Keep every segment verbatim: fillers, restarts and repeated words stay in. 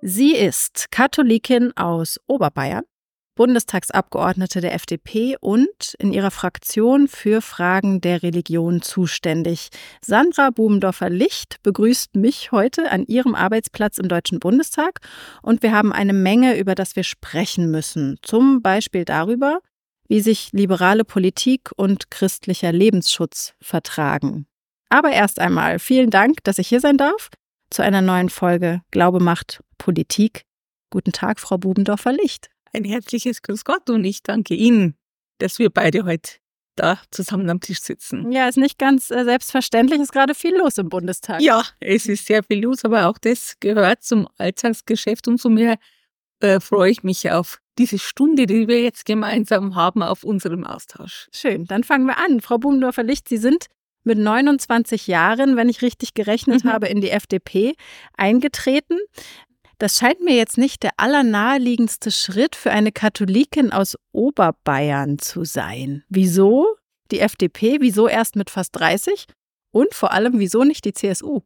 Sie ist Katholikin aus Oberbayern, Bundestagsabgeordnete der F D P und in ihrer Fraktion für Fragen der Religion zuständig. Sandra Bubendorfer-Licht begrüßt mich heute an ihrem Arbeitsplatz im Deutschen Bundestag und wir haben eine Menge, über das wir sprechen müssen. Zum Beispiel darüber, wie sich liberale Politik und christlicher Lebensschutz vertragen. Aber erst einmal vielen Dank, dass ich hier sein darf zu einer neuen Folge Glaube macht Politik. Guten Tag, Frau Bubendorfer-Licht. Ein herzliches Grüß Gott und ich danke Ihnen, dass wir beide heute da zusammen am Tisch sitzen. Ja, ist nicht ganz äh, selbstverständlich, ist gerade viel los im Bundestag. Ja, es ist sehr viel los, aber auch das gehört zum Alltagsgeschäft. Umso mehr äh, freue ich mich auf diese Stunde, die wir jetzt gemeinsam haben, auf unserem Austausch. Schön, dann fangen wir an. Frau Bubendorfer-Licht, Sie sind mit neunundzwanzig Jahren, wenn ich richtig gerechnet Mhm. habe, in die F D P eingetreten. Das scheint mir jetzt nicht der allernaheliegendste Schritt für eine Katholikin aus Oberbayern zu sein. Wieso die F D P? Wieso erst mit fast dreißig? Und vor allem, wieso nicht die C S U?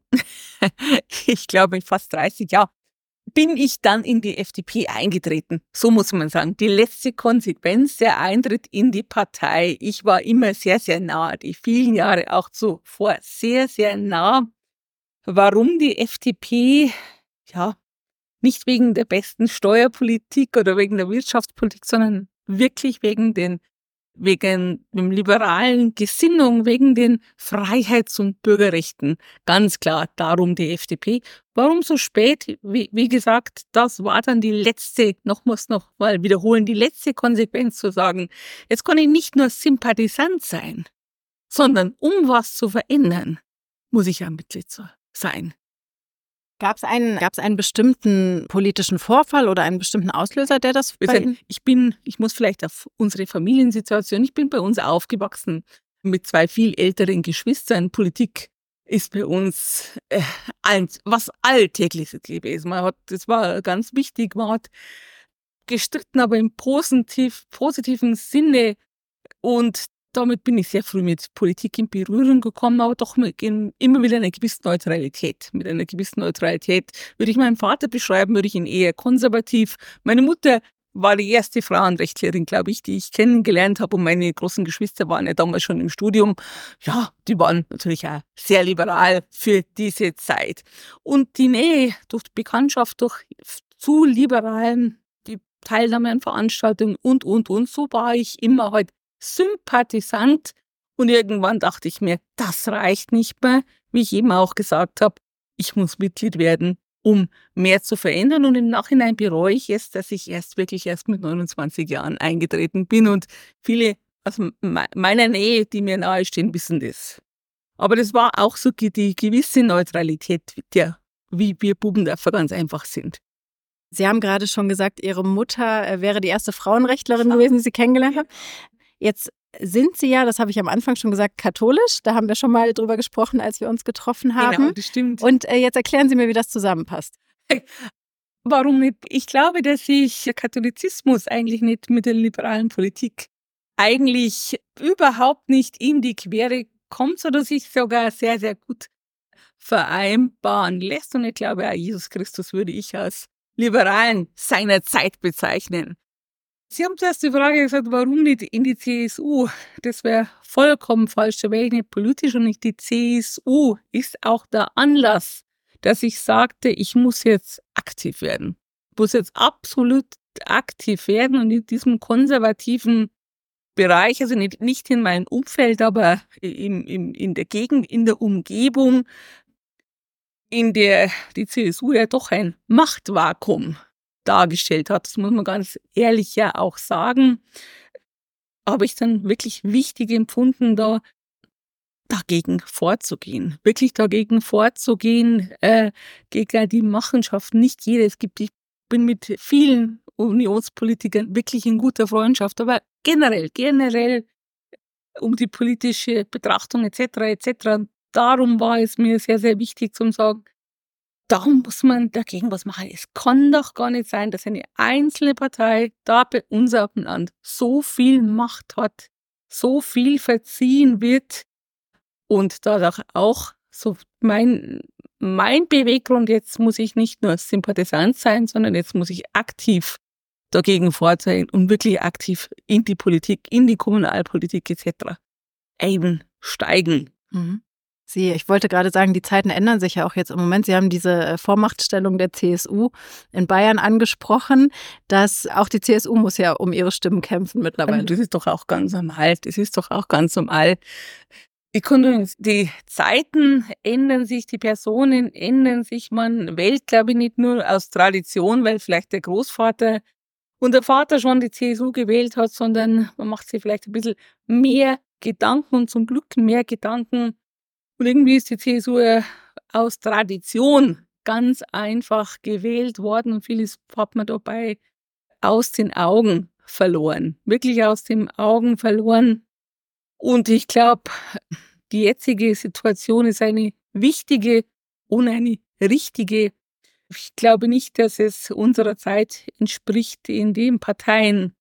Ich glaube, mit fast dreißig Jahren bin ich dann in die F D P eingetreten. So muss man sagen. Die letzte Konsequenz, der Eintritt in die Partei. Ich war immer sehr, sehr nah, die vielen Jahre auch zuvor sehr, sehr nah. Warum die F D P? Ja, nicht wegen der besten Steuerpolitik oder wegen der Wirtschaftspolitik, sondern wirklich wegen den, wegen dem liberalen Gesinnung, wegen den Freiheits- und Bürgerrechten. Ganz klar, darum die F D P. Warum so spät? Wie, wie gesagt, das war dann die letzte, noch muss noch mal wiederholen, die letzte Konsequenz zu sagen, jetzt kann ich nicht nur Sympathisant sein, sondern um was zu verändern, muss ich ja Mitglied sein. Gab es einen, gab's einen bestimmten politischen Vorfall oder einen bestimmten Auslöser, der das bei Ihnen? Ich bin, ich muss vielleicht auf unsere Familiensituation, ich bin bei uns aufgewachsen mit zwei viel älteren Geschwistern. Politik ist bei uns äh, ein, was Alltägliches gewesen. Man hat, das war ganz wichtig, man hat gestritten, aber im positiv, positiven Sinne, und damit bin ich sehr früh mit Politik in Berührung gekommen, aber doch mit, immer mit einer gewissen Neutralität. Mit einer gewissen Neutralität würde ich meinen Vater beschreiben, würde ich ihn eher konservativ. Meine Mutter war die erste Frauenrechtlerin, glaube ich, die ich kennengelernt habe, und meine großen Geschwister waren ja damals schon im Studium. Ja, die waren natürlich auch sehr liberal für diese Zeit. Und die Nähe durch die Bekanntschaft, durch zu liberalen, die Teilnahme an Veranstaltungen und, und, und, so war ich immer halt Sympathisant, und irgendwann dachte ich mir, das reicht nicht mehr, wie ich eben auch gesagt habe, ich muss Mitglied werden, um mehr zu verändern, und im Nachhinein bereue ich es, dass ich erst wirklich erst mit neunundzwanzig Jahren eingetreten bin, und viele aus meiner Nähe, die mir nahestehen, wissen das. Aber das war auch so die gewisse Neutralität, der, wie wir Bubendorfer ganz einfach sind. Sie haben gerade schon gesagt, Ihre Mutter wäre die erste Frauenrechtlerin gewesen, die Sie kennengelernt haben. Jetzt sind Sie ja, das habe ich am Anfang schon gesagt, katholisch. Da haben wir schon mal drüber gesprochen, als wir uns getroffen haben. Genau, das stimmt. Und äh, jetzt erklären Sie mir, wie das zusammenpasst. Warum nicht? Ich glaube, dass sich der Katholizismus eigentlich nicht mit der liberalen Politik eigentlich überhaupt nicht in die Quere kommt, oder sich sogar sehr, sehr gut vereinbaren lässt. Und ich glaube, auch Jesus Christus würde ich als Liberalen seiner Zeit bezeichnen. Sie haben zuerst die Frage gesagt, warum nicht in die C S U? Das wäre vollkommen falsch, da wäre ich nicht politisch, und nicht die C S U ist auch der Anlass, dass ich sagte, ich muss jetzt aktiv werden. Ich muss jetzt absolut aktiv werden und in diesem konservativen Bereich, also nicht, nicht in meinem Umfeld, aber im, im, in der Gegend, in der Umgebung, in der die C S U ja doch ein Machtvakuum dargestellt hat. Das muss man ganz ehrlich ja auch sagen. Habe ich dann wirklich wichtig empfunden, da dagegen vorzugehen. Wirklich dagegen vorzugehen, äh, gegen die Machenschaft. Nicht jeder. Es gibt, ich bin mit vielen Unionspolitikern wirklich in guter Freundschaft, aber generell, generell um die politische Betrachtung et cetera et cetera. Darum war es mir sehr, sehr wichtig zu sagen, da muss man dagegen was machen. Es kann doch gar nicht sein, dass eine einzelne Partei da bei uns auf dem Land so viel Macht hat, so viel verziehen wird und da auch so mein, mein Beweggrund, jetzt muss ich nicht nur Sympathisant sein, sondern jetzt muss ich aktiv dagegen vorzeigen und wirklich aktiv in die Politik, in die Kommunalpolitik et cetera einsteigen. Mhm. Sie, ich wollte gerade sagen, die Zeiten ändern sich ja auch jetzt im Moment. Sie haben diese Vormachtstellung der C S U in Bayern angesprochen, dass auch die C S U muss ja um ihre Stimmen kämpfen mittlerweile. Das ist doch auch ganz normal. Das ist doch auch ganz normal. Die Zeiten ändern sich, die Personen ändern sich. Man wählt, glaube ich, nicht nur aus Tradition, weil vielleicht der Großvater und der Vater schon die C S U gewählt hat, sondern man macht sich vielleicht ein bisschen mehr Gedanken und zum Glück mehr Gedanken. Und irgendwie ist die C S U ja aus Tradition ganz einfach gewählt worden und vieles hat man dabei aus den Augen verloren. Wirklich aus den Augen verloren. Und ich glaube, die jetzige Situation ist eine wichtige und eine richtige. Ich glaube nicht, dass es unserer Zeit entspricht, in dem Parteien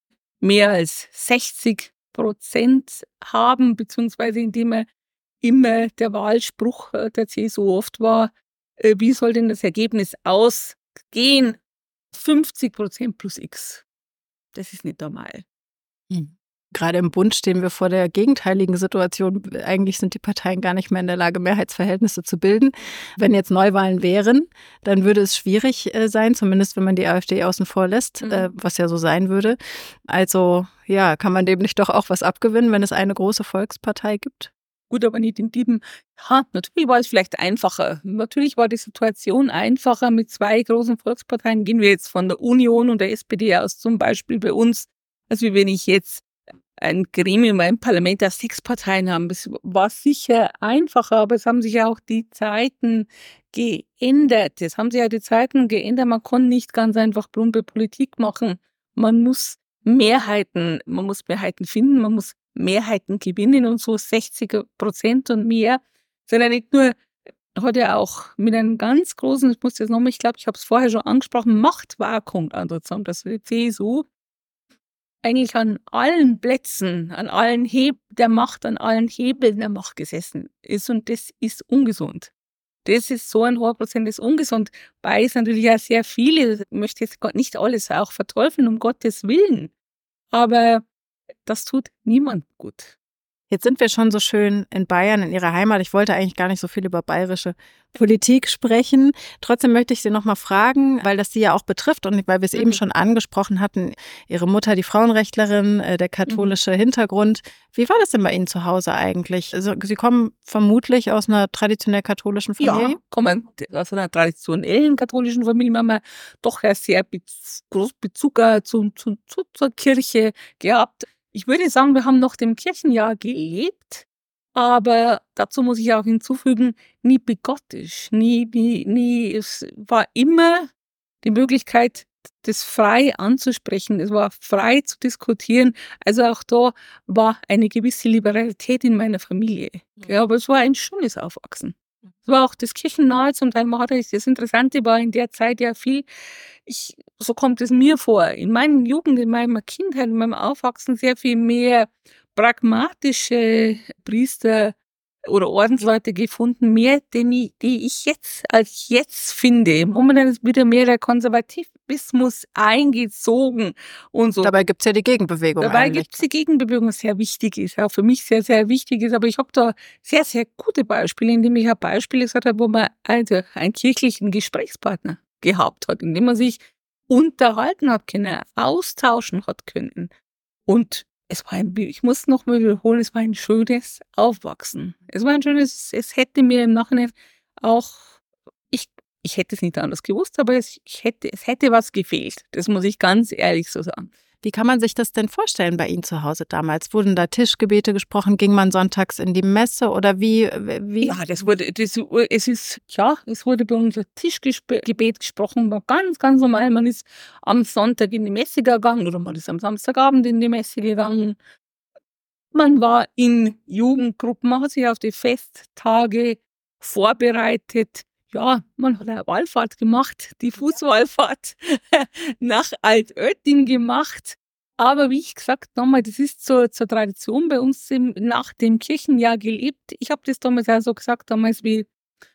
mehr als sechzig Prozent haben, beziehungsweise indem er immer der Wahlspruch der C S U oft war, wie soll denn das Ergebnis ausgehen? fünfzig Prozent plus X. Das ist nicht normal. Mhm. Gerade im Bund stehen wir vor der gegenteiligen Situation. Eigentlich sind die Parteien gar nicht mehr in der Lage, Mehrheitsverhältnisse zu bilden. Wenn jetzt Neuwahlen wären, dann würde es schwierig sein, zumindest wenn man die AfD außen vor lässt, mhm. was ja so sein würde. Also ja, kann man dem nicht doch auch was abgewinnen, wenn es eine große Volkspartei gibt? Gut, aber nicht in diesem, ja, natürlich war es vielleicht einfacher. Natürlich war die Situation einfacher mit zwei großen Volksparteien. Gehen wir jetzt von der Union und der S P D aus zum Beispiel bei uns, als wenn ich jetzt ein Gremium, ein Parlament, das sechs Parteien haben. Es war sicher einfacher, aber es haben sich ja auch die Zeiten geändert. Es haben sich ja die Zeiten geändert. Man kann nicht ganz einfach plumpe Politik machen. Man muss Mehrheiten, man muss Mehrheiten finden, man muss Mehrheiten gewinnen und so sechzig Prozent und mehr, sondern nicht nur, hat er auch mit einem ganz großen, ich muss jetzt nochmal, ich glaube, ich habe es vorher schon angesprochen, Machtvakuum angezogen, dass die C S U eigentlich an allen Plätzen, an allen Heb der Macht, an allen Hebeln der Macht gesessen ist und das ist ungesund. Das ist so ein hoher Prozent, das ist ungesund. Bei ist natürlich ja sehr viele, ich möchte jetzt nicht alles auch verteufeln, um Gottes Willen, aber das tut niemand gut. Jetzt sind wir schon so schön in Bayern, in Ihrer Heimat. Ich wollte eigentlich gar nicht so viel über bayerische Politik sprechen. Trotzdem möchte ich Sie noch mal fragen, weil das Sie ja auch betrifft und weil wir es mhm. eben schon angesprochen hatten. Ihre Mutter, die Frauenrechtlerin, der katholische mhm. Hintergrund. Wie war das denn bei Ihnen zu Hause eigentlich? Also, Sie kommen vermutlich aus einer traditionell katholischen Familie? Ja, kommen aus einer traditionellen katholischen Familie. Wir haben ja doch einen sehr großen Bezug zu, zu, zu, zur Kirche gehabt. Ich würde sagen, wir haben noch dem Kirchenjahr gelebt, aber dazu muss ich auch hinzufügen, nie bigottisch, nie, nie, nie, es war immer die Möglichkeit, das frei anzusprechen, es war frei zu diskutieren, also auch da war eine gewisse Liberalität in meiner Familie, ja, aber es war ein schönes Aufwachsen. Es war auch das Kirchennahe zum Teil, man hat das Interessante war in der Zeit ja viel, ich, so kommt es mir vor, in meiner Jugend, in meiner Kindheit, in meinem Aufwachsen sehr viel mehr pragmatische Priester oder Ordensleute gefunden, mehr, die, die ich jetzt als jetzt finde. Momentan ist wieder mehr der Konservatismus eingezogen und so. Dabei gibt es ja die Gegenbewegung. Dabei gibt es die Gegenbewegung, was sehr wichtig ist, auch für mich sehr, sehr wichtig ist. Aber ich habe da sehr, sehr gute Beispiele, indem ich ein Beispiel gesagt habe, wo man also einen kirchlichen Gesprächspartner gehabt hat, indem man sich unterhalten hat können, austauschen hat können. Und es war ein, ich muss noch mal wiederholen, es war ein schönes Aufwachsen. Es war ein schönes, es hätte mir im Nachhinein auch, ich, ich hätte es nicht anders gewusst, aber es, ich hätte, es hätte was gefehlt. Das muss ich ganz ehrlich so sagen. Wie kann man sich das denn vorstellen bei Ihnen zu Hause damals? Wurden da Tischgebete gesprochen? Ging man sonntags in die Messe oder wie? wie? Ja, das wurde, das, es ist, ja, es wurde bei uns ein Tischgebet gesprochen, war ganz, ganz normal. Man ist am Sonntag in die Messe gegangen oder man ist am Samstagabend in die Messe gegangen. Man war in Jugendgruppen, man hat sich auf die Festtage vorbereitet. Ja, man hat eine Wallfahrt gemacht, die Fußwallfahrt nach Altötting gemacht. Aber wie ich gesagt habe, das ist zur, zur Tradition bei uns im, nach dem Kirchenjahr gelebt. Ich habe das damals auch so gesagt, damals wie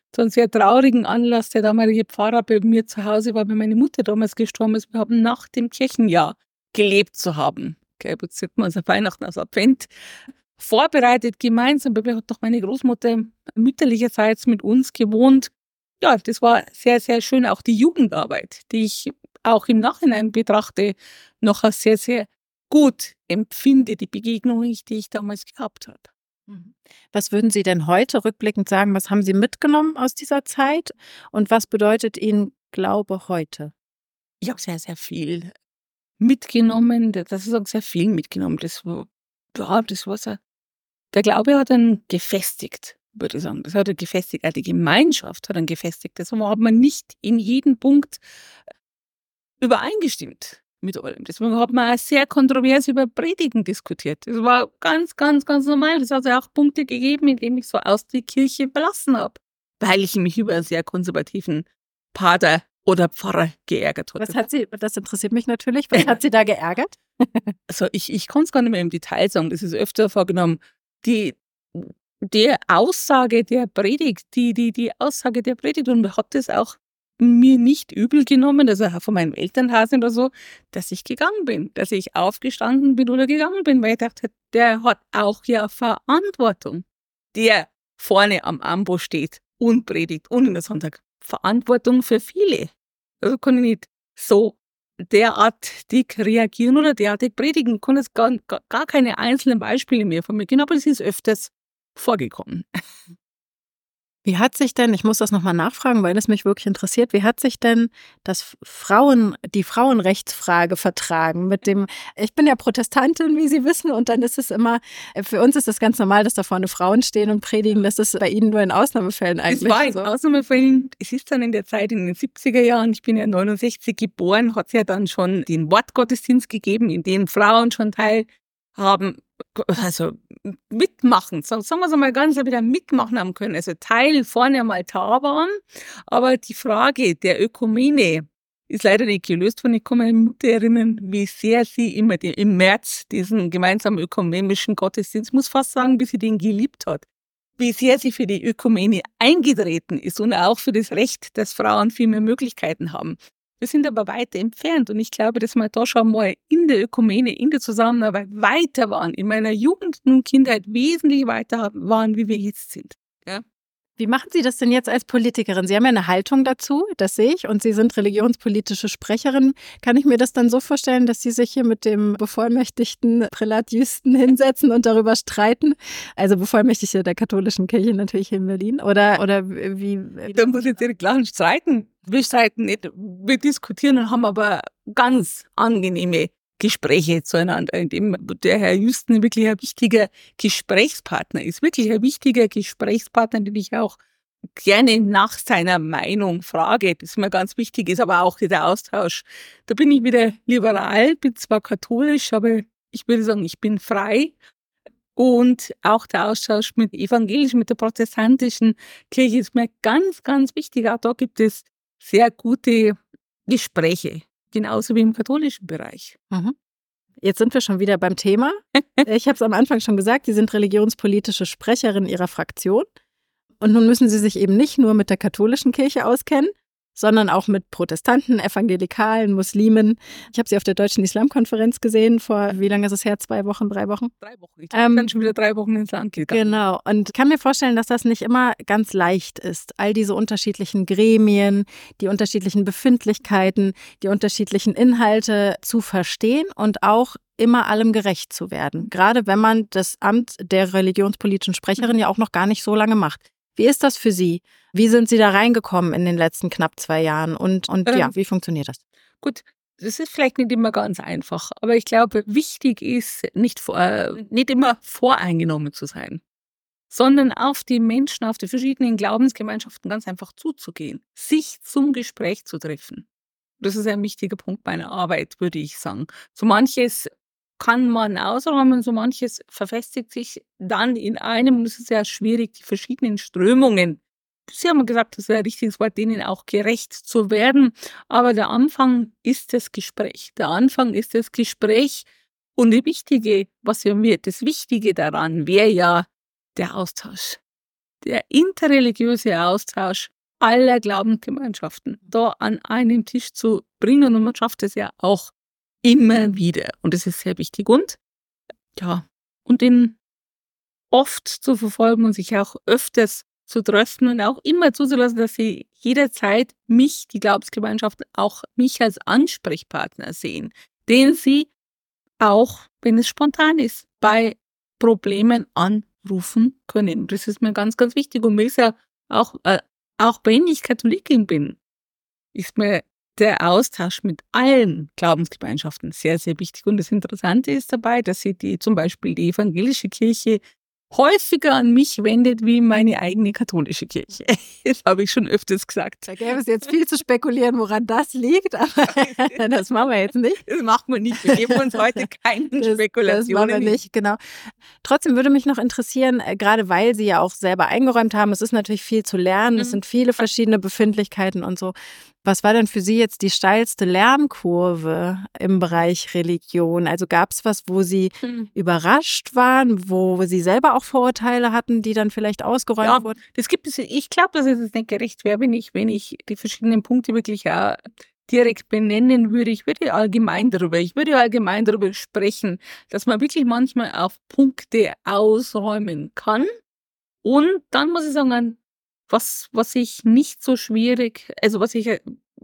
zu einem sehr traurigen Anlass. Der damalige Pfarrer bei mir zu Hause war, weil meine Mutter damals gestorben ist. Wir haben nach dem Kirchenjahr gelebt zu haben. Okay, jetzt sieht man also Weihnachten als Advent vorbereitet gemeinsam. Bei mir hat doch meine Großmutter mütterlicherseits mit uns gewohnt. Ja, das war sehr, sehr schön. Auch die Jugendarbeit, die ich auch im Nachhinein betrachte, noch als sehr, sehr gut empfinde, die Begegnungen, die ich damals gehabt habe. Was würden Sie denn heute rückblickend sagen, was haben Sie mitgenommen aus dieser Zeit und was bedeutet Ihnen Glaube heute? Ich habe sehr, sehr viel mitgenommen, das ist auch sehr viel mitgenommen. Das war, ja, das war so, der Glaube hat einen gefestigt, würde ich sagen. Das hat er gefestigt, auch die Gemeinschaft hat einen gefestigt. Das hat man nicht in jedem Punkt übereingestimmt mit allem. Deswegen hat man auch sehr kontrovers über Predigen diskutiert. Das war ganz, ganz, ganz normal. Das hat ja auch Punkte gegeben, in denen ich so aus der Kirche verlassen habe, weil ich mich über einen sehr konservativen Pater oder Pfarrer geärgert hatte. Was hat Sie, das interessiert mich natürlich, was hat Sie da geärgert? Also ich, ich kann es gar nicht mehr im Detail sagen, das ist öfter vorgenommen. Die, die Aussage der Predigt, die, die, die Aussage der Predigt, und man hat das auch mir nicht übel genommen, also auch von meinem Elternhaus oder so, dass ich gegangen bin, dass ich aufgestanden bin oder gegangen bin, weil ich dachte, der hat auch ja Verantwortung, der vorne am Ambo steht und predigt und in der Sonntag Verantwortung für viele. Also kann ich nicht so derartig reagieren oder derartig predigen, kann es gar, gar keine einzelnen Beispiele mehr von mir geben, aber es ist öfters vorgekommen. Wie hat sich denn, ich muss das nochmal nachfragen, weil es mich wirklich interessiert, wie hat sich denn das Frauen, die Frauenrechtsfrage vertragen mit dem, ich bin ja Protestantin, wie Sie wissen, und dann ist es immer, für uns ist es ganz normal, dass da vorne Frauen stehen und predigen, das ist bei Ihnen nur in Ausnahmefällen eigentlich Es war in so. Ausnahmefällen, es ist dann in der Zeit in den siebziger Jahren, ich bin ja neunundsechzig geboren, hat es ja dann schon den Wortgottesdienst gegeben, in dem Frauen schon teilhaben, also mitmachen, sagen wir es einmal ganz wieder mitmachen haben können, also Teil vorne am Altar waren, aber die Frage der Ökumene ist leider nicht gelöst worden. Ich kann meine Mutter erinnern, wie sehr sie immer die, im März diesen gemeinsamen ökumenischen Gottesdienst, muss fast sagen, bis sie den geliebt hat, wie sehr sie für die Ökumene eingetreten ist und auch für das Recht, dass Frauen viel mehr Möglichkeiten haben. Wir sind aber weiter entfernt und ich glaube, dass wir da schon mal in der Ökumene, in der Zusammenarbeit weiter waren, in meiner Jugend und Kindheit wesentlich weiter waren, wie wir jetzt sind. Ja? Wie machen Sie das denn jetzt als Politikerin? Sie haben ja eine Haltung dazu, das sehe ich, und Sie sind religionspolitische Sprecherin. Kann ich mir das dann so vorstellen, dass Sie sich hier mit dem bevollmächtigten Prälat Jüsten hinsetzen und darüber streiten? Also Bevollmächtigte der katholischen Kirche natürlich hier in Berlin. Oder, oder wie? Da muss ich direkt lachen, streiten. Wir streiten nicht, wir diskutieren und haben aber ganz angenehme Gespräche zueinander, in dem der Herr Jüsten wirklich ein wichtiger Gesprächspartner ist. Wirklich ein wichtiger Gesprächspartner, den ich auch gerne nach seiner Meinung frage, das mir ganz wichtig ist, aber auch der Austausch. Da bin ich wieder liberal, bin zwar katholisch, aber ich würde sagen, ich bin frei. Und auch der Austausch mit evangelischen, mit der protestantischen Kirche ist mir ganz, ganz wichtig. Auch da gibt es sehr gute Gespräche. Genauso wie im katholischen Bereich. Mhm. Jetzt sind wir schon wieder beim Thema. Ich habe es am Anfang schon gesagt, Sie sind religionspolitische Sprecherin Ihrer Fraktion. Und nun müssen Sie sich eben nicht nur mit der katholischen Kirche auskennen, sondern auch mit Protestanten, Evangelikalen, Muslimen. Ich habe Sie auf der Deutschen Islamkonferenz gesehen, vor, wie lange ist es her? Zwei Wochen, drei Wochen? Drei Wochen. Ich ähm, bin schon wieder drei Wochen ins Land gegangen. Genau. Und ich kann mir vorstellen, dass das nicht immer ganz leicht ist. All diese unterschiedlichen Gremien, die unterschiedlichen Befindlichkeiten, die unterschiedlichen Inhalte zu verstehen und auch immer allem gerecht zu werden. Gerade wenn man das Amt der religionspolitischen Sprecherin ja auch noch gar nicht so lange macht. Wie ist das für Sie? Wie sind Sie da reingekommen in den letzten knapp zwei Jahren? Und, und ähm, ja, wie funktioniert das? Gut, das ist vielleicht nicht immer ganz einfach, aber ich glaube, wichtig ist, nicht, vor, nicht immer voreingenommen zu sein, sondern auf die Menschen, auf die verschiedenen Glaubensgemeinschaften ganz einfach zuzugehen, sich zum Gespräch zu treffen. Das ist ein wichtiger Punkt meiner Arbeit, würde ich sagen. So manches kann man ausräumen, so manches verfestigt sich dann in einem, und es ist sehr schwierig, die verschiedenen Strömungen, Sie haben gesagt, das wäre ein richtiges Wort, denen auch gerecht zu werden, aber der Anfang ist das Gespräch, der Anfang ist das Gespräch und das Wichtige, was wir, das Wichtige daran wäre ja der Austausch, der interreligiöse Austausch aller Glaubensgemeinschaften da an einen Tisch zu bringen. Und man schafft es ja auch immer wieder. Und das ist sehr wichtig. Und ja, und den oft zu verfolgen und sich auch öfters zu trösten und auch immer zuzulassen, dass sie jederzeit mich, die Glaubensgemeinschaften, auch mich als Ansprechpartner sehen, den sie auch, wenn es spontan ist, bei Problemen anrufen können. Das ist mir ganz, ganz wichtig. Und mir ist ja auch, äh, auch wenn ich Katholikin bin, ist mir der Austausch mit allen Glaubensgemeinschaften sehr, sehr wichtig. Und das Interessante ist dabei, dass sie die, zum Beispiel die evangelische Kirche häufiger an mich wendet wie meine eigene katholische Kirche. Das habe ich schon öfters gesagt. Da gäbe es jetzt viel zu spekulieren, woran das liegt, aber das machen wir jetzt nicht. Das machen wir nicht. Wir geben uns heute keinen Das, das Spekulationen. machen wir nicht, genau. Trotzdem würde mich noch interessieren, äh, gerade weil Sie ja auch selber eingeräumt haben, es ist natürlich viel zu lernen, es Mhm. sind viele verschiedene Befindlichkeiten und so. Was war denn für Sie jetzt die steilste Lernkurve im Bereich Religion? Also gab es was, wo Sie Mhm. überrascht waren, wo Sie selber auch Vorurteile hatten, die dann vielleicht ausgeräumt Ja, wurden? das gibt es. Ich glaube, dass es nicht gerecht wäre, wenn ich, wenn ich die verschiedenen Punkte wirklich auch direkt benennen würde. Ich würde allgemein darüber, ich würde allgemein darüber sprechen, dass man wirklich manchmal auf Punkte ausräumen kann. Und dann muss ich sagen, was, was ich nicht so schwierig, also was ich äh,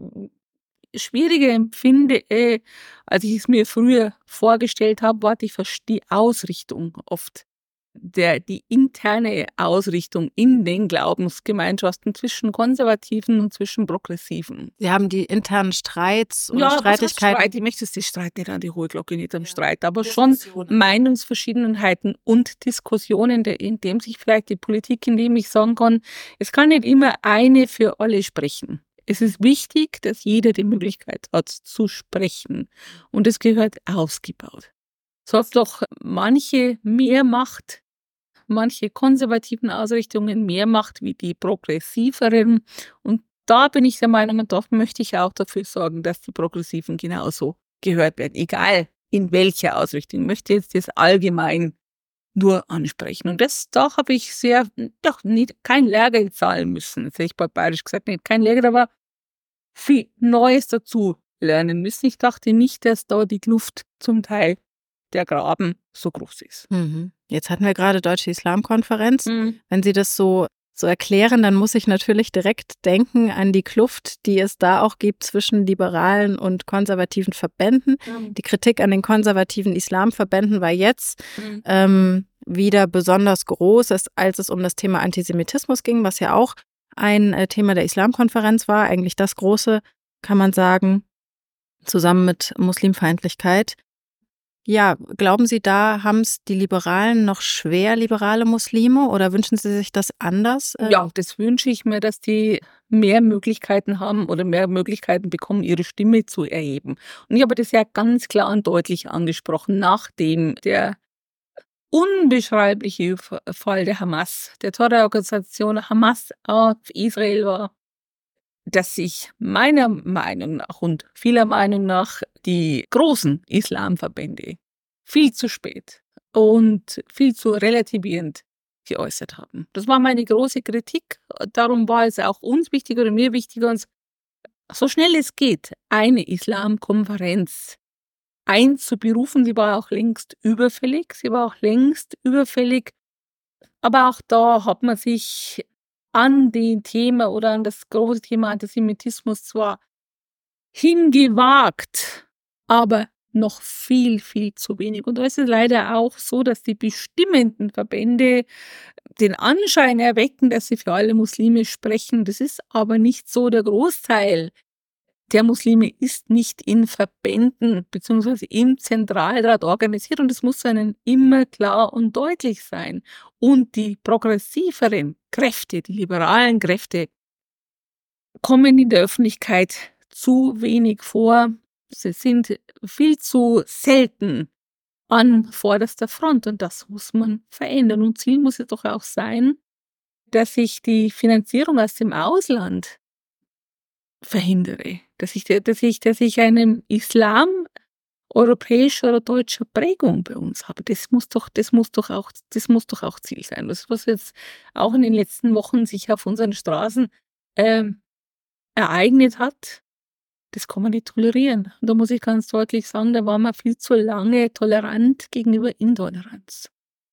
schwieriger empfinde, äh, als ich es mir früher vorgestellt habe, war die, Vers- die Ausrichtung oft. Der, die interne Ausrichtung in den Glaubensgemeinschaften zwischen Konservativen und zwischen Progressiven. Sie haben die internen Streits oder Ja, was heißt Streitigkeiten. Streit? Ich möchte den Streit nicht an die hohe Glocke, nicht am Ja. Streit, aber schon Diskussionen. Meinungsverschiedenheiten und Diskussionen, der- in dem sich vielleicht die Politik, in dem ich sagen kann, es kann nicht immer eine für alle sprechen. Es ist wichtig, dass jeder die Möglichkeit hat zu sprechen und es gehört ausgebaut. So hat doch manche mehr Macht, manche konservativen Ausrichtungen mehr Macht wie die progressiveren. Und da bin ich der Meinung, und da möchte ich auch dafür sorgen, dass die Progressiven genauso gehört werden, egal in welcher Ausrichtung. Ich möchte jetzt das allgemein nur ansprechen. Und das, da habe ich sehr, doch nicht, kein Lehrgeld zahlen müssen. Das hätte ich bei Bayerisch gesagt, nicht kein Lehrgeld, aber viel Neues dazu lernen müssen. Ich dachte nicht, dass da die Kluft zum Teil der Graben so groß ist. Mhm. Jetzt hatten wir gerade Deutsche Islamkonferenz. Mhm. Wenn Sie das so, so erklären, dann muss ich natürlich direkt denken an die Kluft, die es da auch gibt zwischen liberalen und konservativen Verbänden. Mhm. Die Kritik an den konservativen Islamverbänden war jetzt Mhm. ähm, wieder besonders groß, als als es um das Thema Antisemitismus ging, was ja auch ein äh, Thema der Islamkonferenz war, eigentlich das große, kann man sagen, zusammen mit Muslimfeindlichkeit. Ja, glauben Sie, da haben es die Liberalen noch schwer, liberale Muslime, oder wünschen Sie sich das anders? Äh, Ja, das wünsche ich mir, dass die mehr Möglichkeiten haben oder mehr Möglichkeiten bekommen, ihre Stimme zu erheben. Und ich habe das ja ganz klar und deutlich angesprochen, nachdem der unbeschreibliche F- Fall der Hamas, der Terrororganisation Hamas auf Israel war, dass sich meiner Meinung nach und vieler Meinung nach die großen Islamverbände viel zu spät und viel zu relativierend geäußert haben. Das war meine große Kritik. Darum war es auch uns wichtig oder mir wichtig, uns so schnell es geht, eine Islamkonferenz einzuberufen. Sie war auch längst überfällig. Sie war auch längst überfällig. Aber auch da hat man sich an den Thema oder an das große Thema Antisemitismus zwar hingewagt, aber noch viel, viel zu wenig. Und da ist es leider auch so, dass die bestimmenden Verbände den Anschein erwecken, dass sie für alle Muslime sprechen. Das ist aber nicht so. Der Großteil der Muslime ist nicht in Verbänden bzw. im Zentralrat organisiert und es muss ihnen immer klar und deutlich sein. Und die progressiveren Kräfte, die liberalen Kräfte, kommen in der Öffentlichkeit zu wenig vor. Sie sind viel zu selten an vorderster Front und das muss man verändern. Und Ziel muss es doch auch sein, dass ich die Finanzierung aus dem Ausland verhindere, dass ich, dass ich, dass ich einem Islam europäischer oder deutscher Prägung bei uns haben. Das muss doch, das muss doch auch, das muss doch auch Ziel sein. Das, was jetzt auch in den letzten Wochen sich auf unseren Straßen ähm, ereignet hat, das kann man nicht tolerieren. Und da muss ich ganz deutlich sagen, da waren wir viel zu lange tolerant gegenüber Intoleranz.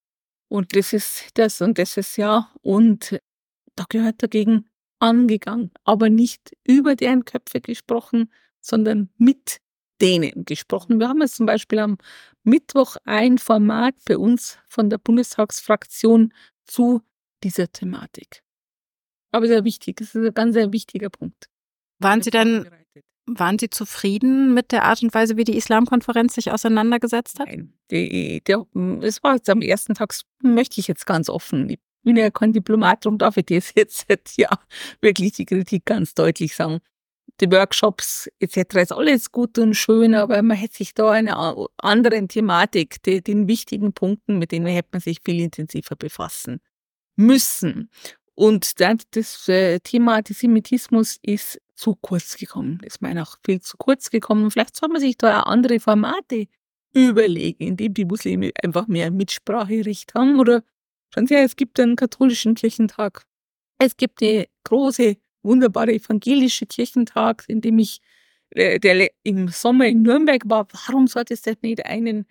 Und das ist das und das ist ja, und da gehört dagegen angegangen, aber nicht über deren Köpfe gesprochen, sondern mit denen gesprochen. Wir haben jetzt zum Beispiel am Mittwoch ein Format bei uns von der Bundestagsfraktion zu dieser Thematik. Aber sehr wichtig, das ist ein ganz sehr wichtiger Punkt. Waren Sie denn, waren Sie zufrieden mit der Art und Weise, wie die Islamkonferenz sich auseinandergesetzt hat? Nein, die, der, es war jetzt am ersten Tag, das möchte ich jetzt ganz offen. Ich bin ja kein Diplomat, darum darf ich das jetzt, jetzt ja wirklich die Kritik ganz deutlich sagen. Die Workshops et cetera ist alles gut und schön, aber man hätte sich da einer anderen Thematik, die, den wichtigen Punkten, mit denen hätte man sich viel intensiver befassen müssen. Und dann das äh, Thema Antisemitismus ist zu kurz gekommen. Das ist mir auch viel zu kurz gekommen. Vielleicht soll man sich da auch andere Formate überlegen, in dem die Muslime einfach mehr Mitspracherecht haben. Oder schauen Sie, es gibt einen katholischen Kirchentag. Es gibt eine große, wunderbare evangelische Kirchentag, in dem ich äh, der im Sommer in Nürnberg war. Warum sollte es denn nicht einen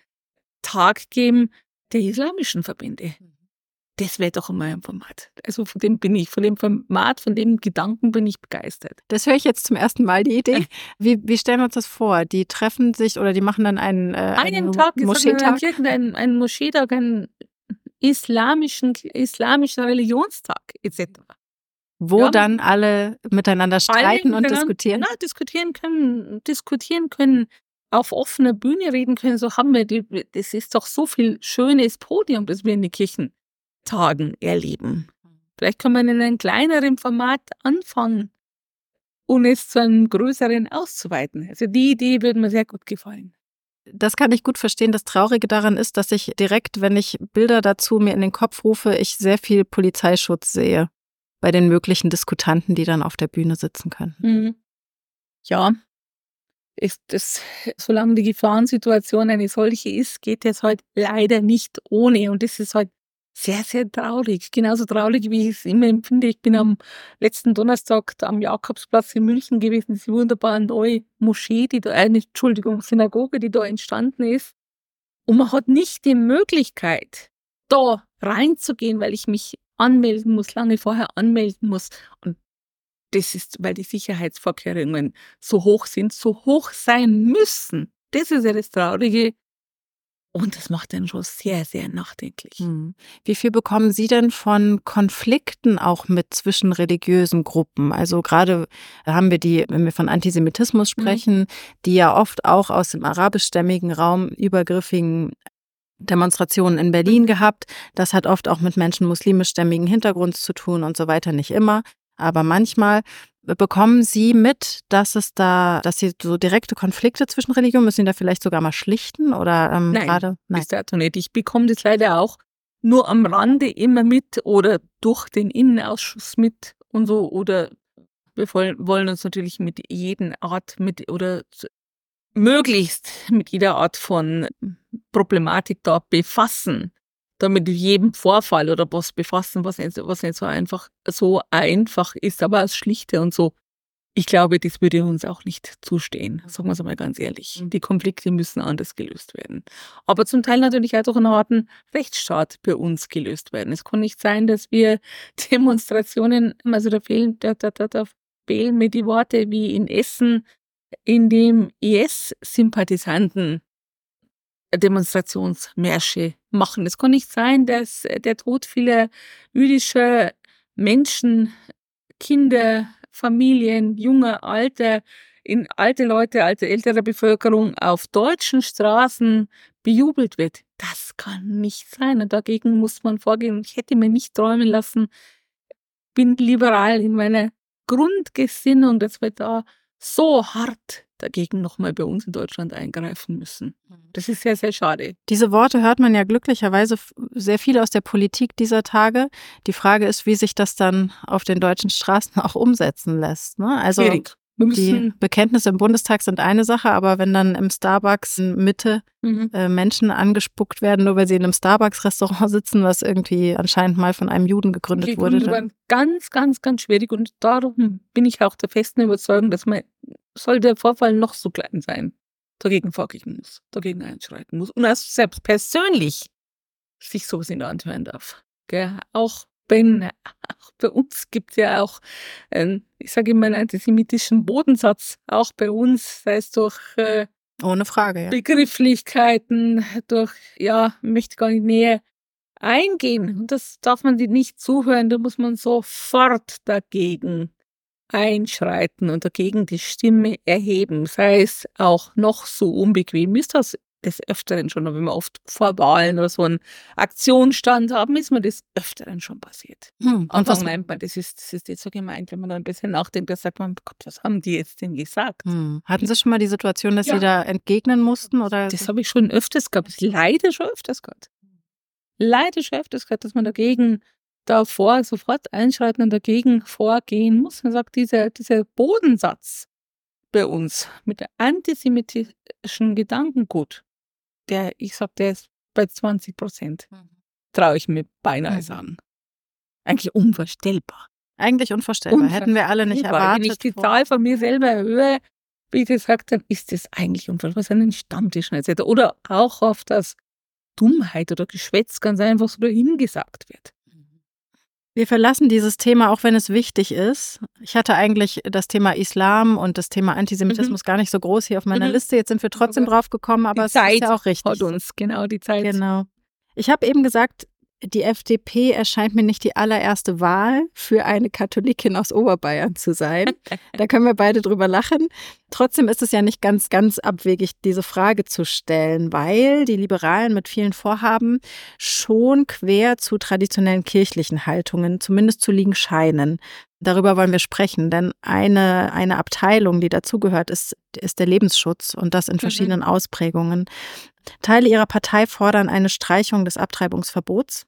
Tag geben der islamischen Verbände? Das wäre doch einmal ein Format. Also von dem bin ich, von dem Format, von dem Gedanken bin ich begeistert. Das höre ich jetzt zum ersten Mal, die Idee. Wie, wie stellen wir uns das vor? Die treffen sich oder die machen dann einen, äh, einen, einen Tag, Moscheetag? Einen, einen Moscheetag, einen islamischen, islamischen Religionstag et cetera. Wo ja. dann alle miteinander streiten alle und miteinander, diskutieren? Na, diskutieren können, diskutieren können, auf offener Bühne reden können. So haben wir, die, das ist doch so viel schönes Podium, das wir in den Kirchen Tagen erleben. Vielleicht können wir in einem kleineren Format anfangen und es zu einem größeren auszuweiten. Also die Idee würde mir sehr gut gefallen. Das kann ich gut verstehen. Das Traurige daran ist, dass ich direkt, wenn ich Bilder dazu mir in den Kopf rufe, ich sehr viel Polizeischutz sehe bei den möglichen Diskutanten, die dann auf der Bühne sitzen können. Mhm. Ja, ist das, solange die Gefahrensituation eine solche ist, geht es halt leider nicht ohne. Und das ist halt sehr, sehr traurig. Genauso traurig, wie ich es immer empfinde. Ich bin am letzten Donnerstag am Jakobsplatz in München gewesen. Diese wunderbare neue Moschee, die da, äh, Entschuldigung, Synagoge, die da entstanden ist. Und man hat nicht die Möglichkeit, da reinzugehen, weil ich mich anmelden muss, lange vorher anmelden muss. Und das ist, weil die Sicherheitsvorkehrungen so hoch sind, so hoch sein müssen. Das ist ja das Traurige. Und das macht einen schon sehr, sehr nachdenklich. Hm. Wie viel bekommen Sie denn von Konflikten auch mit zwischen religiösen Gruppen? Also gerade haben wir die, wenn wir von Antisemitismus sprechen, mhm. die ja oft auch aus dem arabischstämmigen Raum übergriffigen Demonstrationen in Berlin gehabt. Das hat oft auch mit Menschen muslimischstämmigen Hintergrunds zu tun und so weiter, nicht immer. Aber manchmal bekommen Sie mit, dass es da, dass Sie so direkte Konflikte zwischen Religionen, müssen Sie da vielleicht sogar mal schlichten oder ähm, Nein, gerade? Nein, bis dato nicht. Ich bekomme das leider auch nur am Rande immer mit oder durch den Innenausschuss mit und so. Oder wir wollen uns natürlich mit jeder Art mit oder möglichst mit jeder Art von Problematik da befassen. Damit mit jedem Vorfall oder was befassen, was nicht, was nicht so einfach so einfach ist, aber als Schlichte und so. Ich glaube, das würde uns auch nicht zustehen, sagen wir es mal ganz ehrlich. Die Konflikte müssen anders gelöst werden. Aber zum Teil natürlich auch durch einen harten Rechtsstaat bei uns gelöst werden. Es kann nicht sein, dass wir Demonstrationen, also da fehlen, da, da, da, da fehlen mir die Worte wie in Essen, in dem I S-Sympathisanten Demonstrationsmärsche machen. Es kann nicht sein, dass der Tod vieler jüdischer Menschen, Kinder, Familien, junger, alter, in alte Leute, alte, ältere Bevölkerung auf deutschen Straßen bejubelt wird. Das kann nicht sein und dagegen muss man vorgehen. Ich hätte mir nicht träumen lassen, bin liberal in meiner Grundgesinnung, dass wir da so hart dagegen nochmal bei uns in Deutschland eingreifen müssen. Das ist sehr, sehr schade. Diese Worte hört man ja glücklicherweise sehr viel aus der Politik dieser Tage. Die Frage ist, wie sich das dann auf den deutschen Straßen auch umsetzen lässt. Ne? Also, schwierig. Wir Die müssen, Bekenntnisse im Bundestag sind eine Sache, aber wenn dann im Starbucks in Mitte mhm. äh, Menschen angespuckt werden, nur weil sie in einem Starbucks-Restaurant sitzen, was irgendwie anscheinend mal von einem Juden gegründet wurde, gegründet dann waren ganz, ganz, ganz schwierig. Und darum bin ich auch der festen Überzeugung, dass man, soll der Vorfall noch so klein sein, dagegen vorgehen muss, dagegen einschreiten muss. Und auch selbst persönlich sich sowas in der Hand hören darf. Gell? Auch wenn, auch bei uns gibt es ja auch, ähm, ich sage immer, einen antisemitischen Bodensatz, auch bei uns, sei es durch äh, ohne Frage, ja. Begrifflichkeiten, durch, ja, möchte gar nicht näher eingehen. Und das darf man nicht zuhören, da muss man sofort dagegen einschreiten und dagegen die Stimme erheben, sei es auch noch so unbequem ist. Das des Öfteren schon, wenn wir oft vor Wahlen oder so einen Aktionsstand haben, ist mir das Öfteren schon passiert. Hm. Und Anfang was, meint man, das ist, das ist jetzt so gemeint, wenn man dann ein bisschen nachdenkt, da sagt man, Gott, was haben die jetzt denn gesagt? hm. Hatten Sie schon mal die Situation, dass Ja. Sie da entgegnen mussten? Oder? Das habe ich schon öfters gehabt, leider schon öfters gehabt. Leider schon öfters gehabt, dass man dagegen davor sofort einschreiten und dagegen vorgehen muss. Man sagt, dieser, dieser Bodensatz bei uns mit der antisemitischen Gedankengut, der, ich sag, der ist bei zwanzig Prozent. Mhm. Traue ich mir beinahe Mhm. sagen. Eigentlich unvorstellbar. Eigentlich unvorstellbar. Hätten wir alle nicht Unvorstellbar. erwartet. Wenn ich die vor- Zahl von mir selber erhöhe, wie gesagt, dann ist das eigentlich unvorstellbar. Was einen Stammtisch et cetera. Oder auch oft das Dummheit oder Geschwätz ganz einfach so dahingesagt wird. Wir verlassen dieses Thema, auch wenn es wichtig ist. Ich hatte eigentlich das Thema Islam und das Thema Antisemitismus gar nicht so groß hier auf meiner Mhm. Liste. Jetzt sind wir trotzdem Aber drauf gekommen, aber die es Zeit ist ja auch richtig. Hat uns genau die Zeit. Genau. Ich habe eben gesagt, die F D P erscheint mir nicht die allererste Wahl für eine Katholikin aus Oberbayern zu sein. Da können wir beide drüber lachen. Trotzdem ist es ja nicht ganz, ganz abwegig, diese Frage zu stellen, weil die Liberalen mit vielen Vorhaben schon quer zu traditionellen kirchlichen Haltungen zumindest zu liegen scheinen. Darüber wollen wir sprechen, denn eine, eine Abteilung, die dazugehört, ist, ist der Lebensschutz und das in verschiedenen mhm. Ausprägungen. Teile ihrer Partei fordern eine Streichung des Abtreibungsverbots.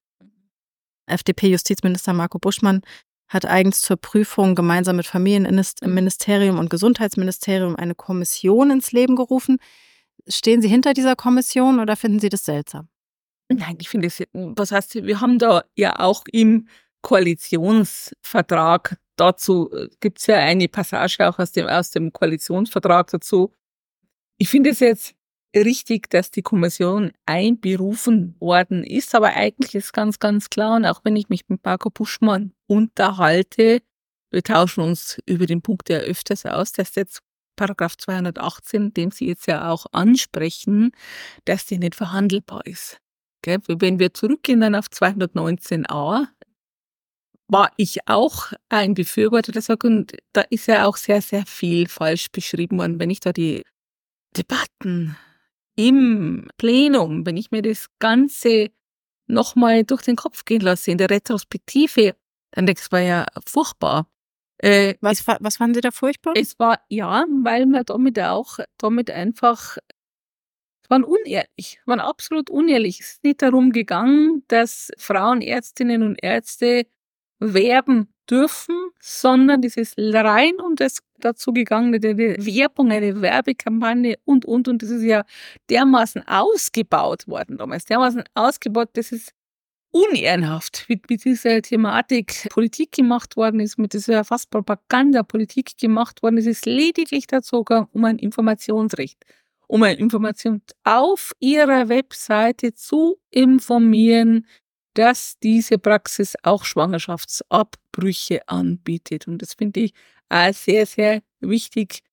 F D P-Justizminister Marco Buschmann hat eigens zur Prüfung gemeinsam mit Familienministerium und Gesundheitsministerium eine Kommission ins Leben gerufen. Stehen Sie hinter dieser Kommission oder finden Sie das seltsam? Nein, ich finde es, was heißt, wir haben da ja auch im Koalitionsvertrag, dazu gibt es ja eine Passage auch aus dem, aus dem Koalitionsvertrag dazu. Ich finde es jetzt richtig, dass die Kommission einberufen worden ist, aber eigentlich ist ganz, ganz klar, und auch wenn ich mich mit Marco Buschmann unterhalte, wir tauschen uns über den Punkt ja öfters aus, dass jetzt Paragraph zweihundertachtzehn, den Sie jetzt ja auch ansprechen, dass der nicht verhandelbar ist. Gell? Wenn wir zurückgehen dann auf zweihundertneunzehn a, war ich auch ein Befürworter, der sagt, und da ist ja auch sehr, sehr viel falsch beschrieben worden, wenn ich da die Debatten im Plenum, wenn ich mir das Ganze nochmal durch den Kopf gehen lasse, in der Retrospektive, dann denke ich, es war ja furchtbar. Äh, was, es, was fanden Sie da furchtbar? Es war, ja, weil man damit auch, damit einfach, es waren unehrlich, waren absolut unehrlich. Es ist nicht darum gegangen, dass Frauenärztinnen und Ärzte werben dürfen, sondern es ist rein um das dazu gegangen, eine Werbung, eine Werbekampagne und, und, und. Das ist ja dermaßen ausgebaut worden damals, dermaßen ausgebaut, dass es unehrenhaft mit, mit dieser Thematik Politik gemacht worden ist, mit dieser fast Propaganda Politik gemacht worden ist. Es ist lediglich dazu gegangen, um ein Informationsrecht, um eine Information auf ihrer Webseite zu informieren, dass diese Praxis auch Schwangerschaftsabbrüche anbietet. Und das finde ich auch sehr, sehr wichtig.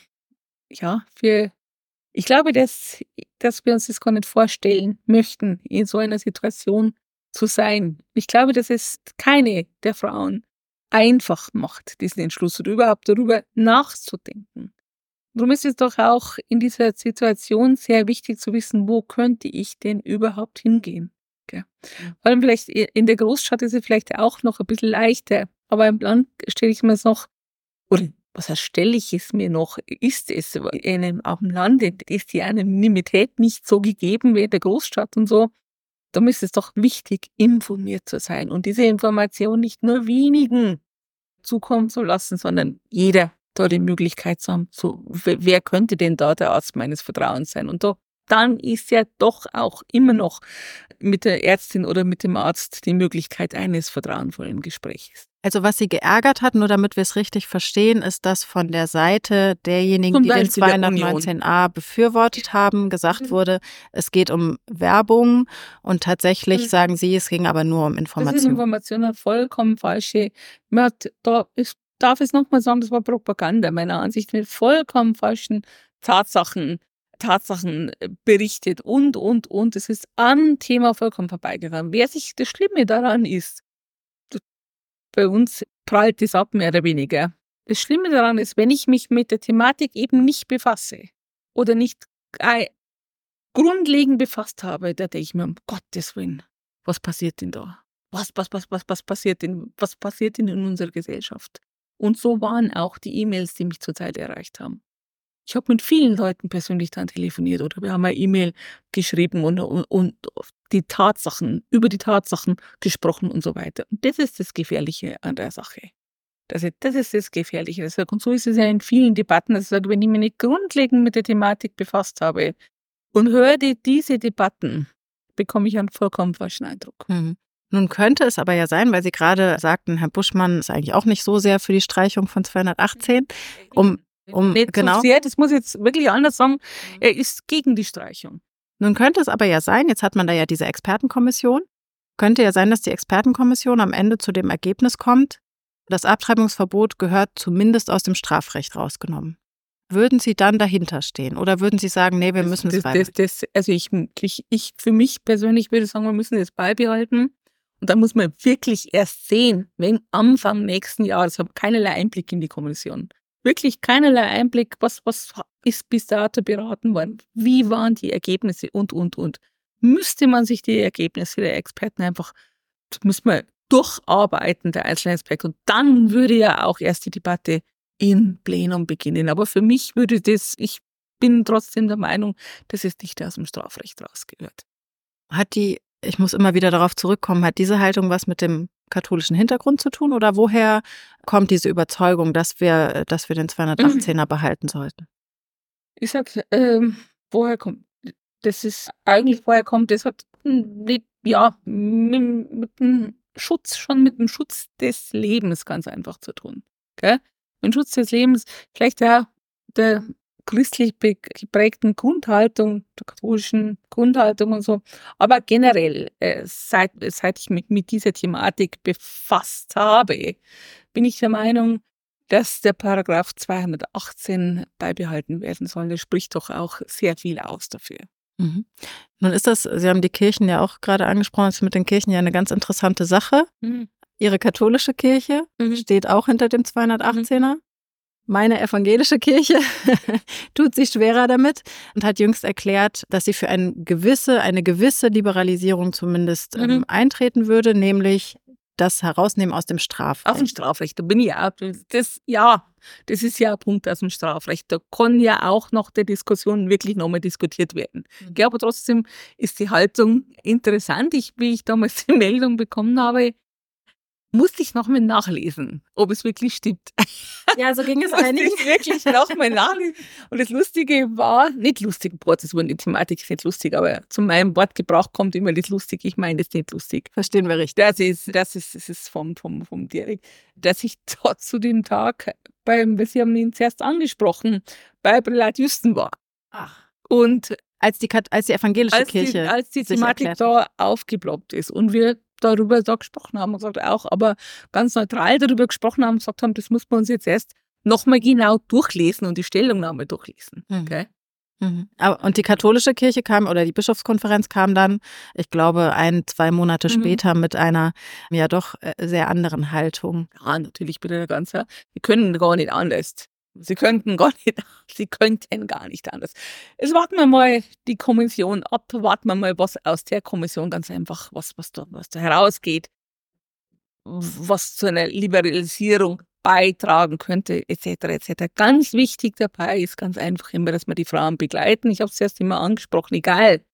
Ja, für, ich glaube, dass, dass wir uns das gar nicht vorstellen möchten, in so einer Situation zu sein. Ich glaube, dass es keine der Frauen einfach macht, diesen Entschluss oder überhaupt darüber nachzudenken. Darum ist es doch auch in dieser Situation sehr wichtig zu wissen, wo könnte ich denn überhaupt hingehen? Okay. Vor allem vielleicht in der Großstadt ist es vielleicht auch noch ein bisschen leichter, aber im Land stelle ich mir es noch, oder was heißt, stelle ich es mir noch, ist es in einem, auch im Land, ist die Anonymität nicht so gegeben wie in der Großstadt und so. Da ist es doch wichtig, informiert zu sein und diese Information nicht nur wenigen zukommen zu lassen, sondern jeder da die Möglichkeit zu haben, so, wer könnte denn da der Arzt meines Vertrauens sein? Und da, dann ist ja doch auch immer noch mit der Ärztin oder mit dem Arzt die Möglichkeit eines vertrauensvollen Gesprächs. Also was Sie geärgert hat, nur damit wir es richtig verstehen, ist, dass von der Seite derjenigen, Zum die den Beispiel der zweihundertneunzehn a befürwortet haben, gesagt wurde, es geht um Werbung und tatsächlich Mhm. sagen Sie, es ging aber nur um Das ist Information. Information eine vollkommen falsche. Man hat da, ich darf es nochmal sagen, das war Propaganda meiner Ansicht, mit vollkommen falschen Tatsachen, Tatsachen äh, berichtet und, und, und. Es ist am Thema vollkommen vorbeigegangen. Wer sich, das Schlimme daran ist, d- bei uns prallt das ab, mehr oder weniger. Das Schlimme daran ist, wenn ich mich mit der Thematik eben nicht befasse oder nicht äh, grundlegend befasst habe, da denke ich mir, um Gottes Willen, was passiert denn da? Was, was, was, was, was passiert denn, was passiert denn in unserer Gesellschaft? Und so waren auch die E-Mails, die mich zurzeit erreicht haben. Ich habe mit vielen Leuten persönlich dann telefoniert oder wir haben eine E-Mail geschrieben und, und, und die Tatsachen, über die Tatsachen gesprochen und so weiter. Und das ist das Gefährliche an der Sache. Das ist, das ist das Gefährliche. Das heißt, und so ist es ja in vielen Debatten, dass ich sage, wenn ich mich nicht grundlegend mit der Thematik befasst habe und höre die, diese Debatten, bekomme ich einen vollkommen falschen Eindruck. Mhm. Nun könnte es aber ja sein, weil Sie gerade sagten, Herr Buschmann ist eigentlich auch nicht so sehr für die Streichung von zweihundertachtzehn. Um, um, Nicht genau. so sehr, das muss ich jetzt wirklich anders sagen, er ist gegen die Streichung. Nun könnte es aber ja sein, jetzt hat man da ja diese Expertenkommission, könnte ja sein, dass die Expertenkommission am Ende zu dem Ergebnis kommt, das Abtreibungsverbot gehört zumindest aus dem Strafrecht rausgenommen. Würden Sie dann dahinter stehen oder würden Sie sagen, nee, wir müssen es das, beibehalten? das, das, also ich, ich, ich für mich persönlich würde sagen, wir müssen das beibehalten. Und dann muss man wirklich erst sehen, wenn Anfang nächsten Jahres, ich habe keinerlei Einblick in die Kommission, wirklich keinerlei Einblick, was, was ist bis dato beraten worden, wie waren die Ergebnisse und, und, und. Müsste man sich die Ergebnisse der Experten einfach, das müssen wir durcharbeiten, der einzelne Aspekt. Und dann würde ja auch erst die Debatte in Plenum beginnen. Aber für mich würde das, ich bin trotzdem der Meinung, dass es nicht aus dem Strafrecht rausgehört. Hat die, ich muss immer wieder darauf zurückkommen, hat diese Haltung was mit dem katholischen Hintergrund zu tun oder woher kommt diese Überzeugung, dass wir, dass wir den zweihundertachtzehner behalten sollten? Ich sag, ähm, woher kommt, das ist eigentlich, woher kommt, das hat nicht, ja, mit, mit dem Schutz, schon mit dem Schutz des Lebens ganz einfach zu tun. Gell? Mit dem Schutz des Lebens, vielleicht ja der christlich geprägten Grundhaltung, der katholischen Grundhaltung und so. Aber generell, äh, seit, seit ich mich mit dieser Thematik befasst habe, bin ich der Meinung, dass der Paragraph zweihundertachtzehn beibehalten werden soll. Das spricht doch auch sehr viel aus dafür. Mhm. Nun ist das, Sie haben die Kirchen ja auch gerade angesprochen, das ist mit den Kirchen ja eine ganz interessante Sache. Mhm. Ihre katholische Kirche Mhm. steht auch hinter dem zweihundertachtzehner. Meine evangelische Kirche tut sich schwerer damit und hat jüngst erklärt, dass sie für eine gewisse, eine gewisse Liberalisierung zumindest Mhm. ähm, eintreten würde, nämlich das Herausnehmen aus dem Strafrecht. Aus dem Strafrecht, da bin ich ja. Das, ja, das ist ja ein Punkt aus dem Strafrecht. Da kann ja auch nach der Diskussion wirklich nochmal diskutiert werden. Mhm. Ja, aber trotzdem ist die Haltung interessant. Ich, wie ich damals die Meldung bekommen habe, musste ich nochmal nachlesen, ob es wirklich stimmt. Ja, so ging es Musste einigen. ich wirklich nochmal nachlesen. Und das Lustige war, nicht lustig, boah, das war die Thematik ist nicht lustig, aber zu meinem Wortgebrauch kommt immer das lustig. Ich meine das nicht lustig. Verstehen wir richtig. Das ist, das ist, das ist vom, vom, vom Direkt, dass ich dort zu dem Tag beim, Sie haben ihn zuerst angesprochen, bei Prälat Jüsten war. Ach. Und Als die, Kat- als die evangelische als die, Kirche als die sich Thematik erklärt da aufgeploppt ist und wir darüber da gesprochen haben und gesagt auch, aber ganz neutral darüber gesprochen haben und gesagt haben, das muss man uns jetzt erst nochmal genau durchlesen und die Stellungnahme durchlesen. Mhm. Okay? Mhm. Aber, und die katholische Kirche kam, oder die Bischofskonferenz kam dann, ich glaube, ein, zwei Monate Mhm. später mit einer ja doch äh, sehr anderen Haltung. Ja, natürlich bitte ganz, ja. Sie können gar nicht anders. Sie könnten gar nicht, sie könnten gar nicht anders. Jetzt warten wir mal die Kommission ab, warten wir mal, was aus der Kommission ganz einfach, was, was, da, was da herausgeht, was zu einer Liberalisierung beitragen könnte, et cetera et cetera. Ganz wichtig dabei ist ganz einfach immer, dass wir die Frauen begleiten. Ich habe es erst immer angesprochen, egal,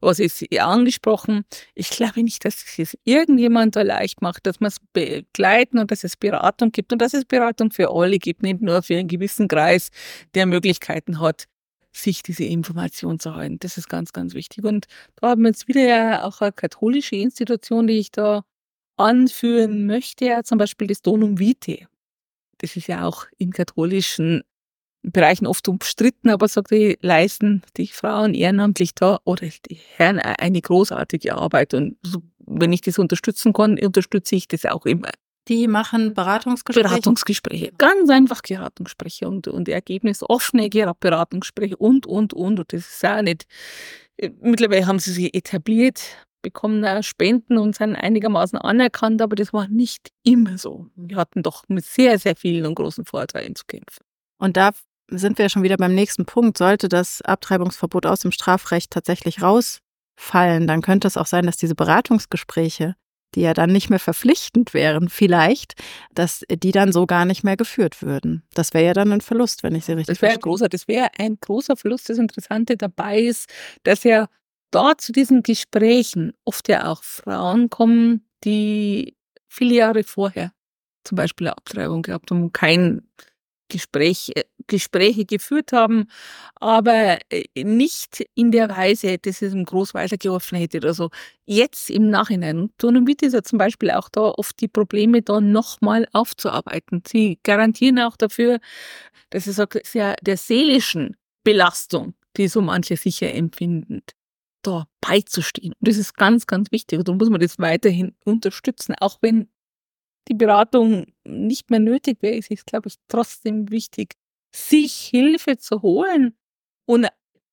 was ist ihr angesprochen. Ich glaube nicht, dass es irgendjemand da leicht macht, dass man es begleiten und dass es Beratung gibt und dass es Beratung für alle gibt, nicht nur für einen gewissen Kreis, der Möglichkeiten hat, sich diese Information zu halten. Das ist ganz, ganz wichtig. Und da haben wir jetzt wieder ja auch eine katholische Institution, die ich da anführen möchte, ja, zum Beispiel das Donum Vitae. Das ist ja auch in katholischen Bereichen oft umstritten, aber sagt, die leisten die Frauen ehrenamtlich da oder die Herren eine großartige Arbeit. Und so, wenn ich das unterstützen kann, unterstütze ich das auch immer. Die machen Beratungsgespräche? Beratungsgespräche. Ganz einfach Beratungsgespräche und, und Ergebnis, offene Beratungsgespräche und, und, und. Und das ist auch nicht. Mittlerweile haben sie sich etabliert, bekommen auch Spenden und sind einigermaßen anerkannt, aber das war nicht immer so. Wir hatten doch mit sehr, sehr vielen und großen Vorteilen zu kämpfen. Und da sind wir ja schon wieder beim nächsten Punkt. Sollte das Abtreibungsverbot aus dem Strafrecht tatsächlich rausfallen, dann könnte es auch sein, dass diese Beratungsgespräche, die ja dann nicht mehr verpflichtend wären, vielleicht, dass die dann so gar nicht mehr geführt würden. Das wäre ja dann ein Verlust, wenn ich Sie richtig das wär ein großer, Das wäre ein großer Verlust. Das Interessante dabei ist, dass ja dort zu diesen Gesprächen oft ja auch Frauen kommen, die viele Jahre vorher zum Beispiel eine Abtreibung gehabt haben und kein Gespräch, Gespräche geführt haben, aber nicht in der Weise, dass es ihm groß weitergeholfen hätte oder so. Jetzt im Nachhinein. Donum Vitae ist ja zum Beispiel auch da oft die Probleme da nochmal aufzuarbeiten. Sie garantieren auch dafür, dass es sagt, ja der seelischen Belastung, die so manche sicher empfinden, da beizustehen. Und das ist ganz, ganz wichtig. Und da muss man das weiterhin unterstützen, auch wenn die Beratung nicht mehr nötig wäre, ist es, glaube ich, trotzdem wichtig, sich Hilfe zu holen und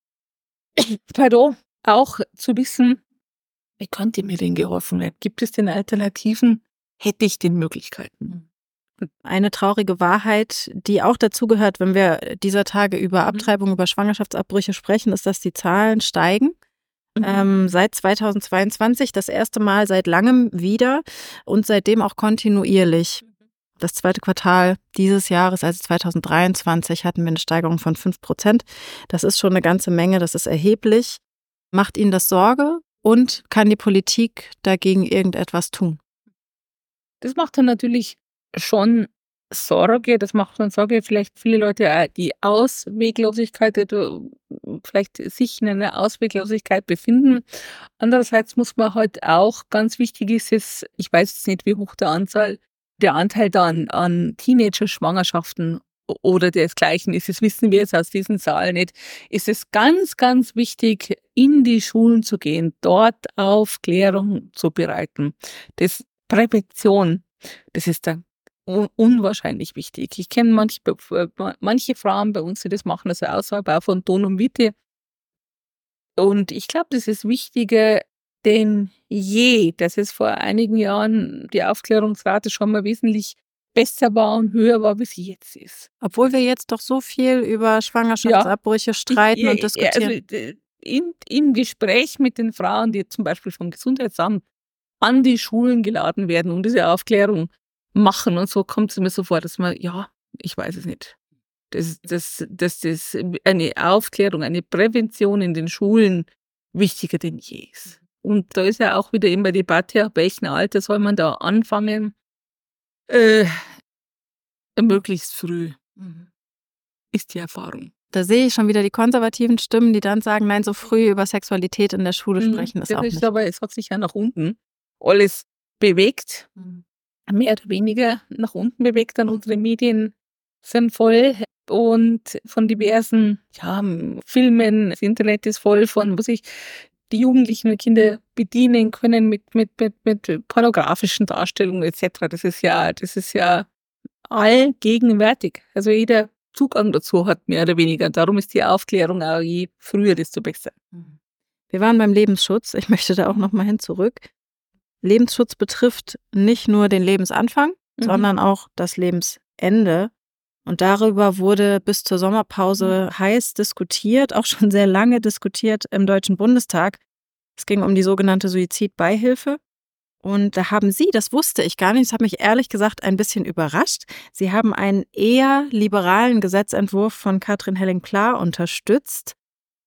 pardon, auch zu wissen, wie könnte mir denn geholfen werden? Gibt es denn Alternativen? Hätte ich denn Möglichkeiten? Eine traurige Wahrheit, die auch dazugehört, wenn wir dieser Tage über Abtreibung, mhm. über Schwangerschaftsabbrüche sprechen, ist, dass die Zahlen steigen. Mhm. Ähm, seit zweitausendzweiundzwanzig das erste Mal seit langem wieder und seitdem auch kontinuierlich. Das zweite Quartal dieses Jahres, also zweitausenddreiundzwanzig, hatten wir eine Steigerung von fünf Prozent. Das ist schon eine ganze Menge, das ist erheblich. Macht Ihnen das Sorge und kann die Politik dagegen irgendetwas tun? Das macht dann natürlich schon Sorge, das macht dann Sorge, vielleicht viele Leute die Ausweglosigkeit, vielleicht sich in einer Ausweglosigkeit befinden. Andererseits muss man halt auch, ganz wichtig ist es, ich weiß jetzt nicht, wie hoch der Anzahl, der Anteil dann an Teenager-Schwangerschaften oder desgleichen ist, das wissen wir jetzt aus diesen Zahlen nicht, ist es ganz, ganz wichtig, in die Schulen zu gehen, dort Aufklärung zu bereiten. Das Prävention, das ist der unwahrscheinlich wichtig. Ich kenne manche, manche Frauen bei uns, die das machen, also außerhalb auch von Donum Vitae. Und ich glaube, das ist wichtiger denn je, dass es vor einigen Jahren die Aufklärungsrate schon mal wesentlich besser war und höher war, wie sie jetzt ist. Obwohl wir jetzt doch so viel über Schwangerschaftsabbrüche ja, streiten ich, und diskutieren. Also in, Im Gespräch mit den Frauen, die zum Beispiel vom Gesundheitsamt an die Schulen geladen werden, um diese Aufklärung machen und so, kommt es mir so vor, dass man, ja, ich weiß es nicht, dass, dass, dass das eine Aufklärung, eine Prävention in den Schulen wichtiger denn je ist. Und da ist ja auch wieder immer die Debatte, ab welchem Alter soll man da anfangen? Äh, möglichst früh mhm. ist die Erfahrung. Da sehe ich schon wieder die konservativen Stimmen, die dann sagen, nein, so früh über Sexualität in der Schule sprechen mhm. ist das auch ist nicht. Aber es hat sich ja nach unten alles bewegt. Mhm. Mehr oder weniger nach unten bewegt. Dann unsere Medien sind voll und von diversen ja, Filmen. Das Internet ist voll von, was ich die Jugendlichen und Kinder bedienen können mit, mit, mit, mit pornografischen Darstellungen et cetera. Das ist ja, das ist ja allgegenwärtig. Also jeder Zugang dazu hat mehr oder weniger. Darum ist die Aufklärung auch je früher, desto besser. Wir waren beim Lebensschutz. Ich möchte da auch noch mal hin zurück. Lebensschutz betrifft nicht nur den Lebensanfang, mhm. sondern auch das Lebensende. Und darüber wurde bis zur Sommerpause mhm. heiß diskutiert, auch schon sehr lange diskutiert im Deutschen Bundestag. Es ging um die sogenannte Suizidbeihilfe. Und da haben Sie, das wusste ich gar nicht, das hat mich ehrlich gesagt ein bisschen überrascht, Sie haben einen eher liberalen Gesetzentwurf von Katrin Helling-Pla unterstützt.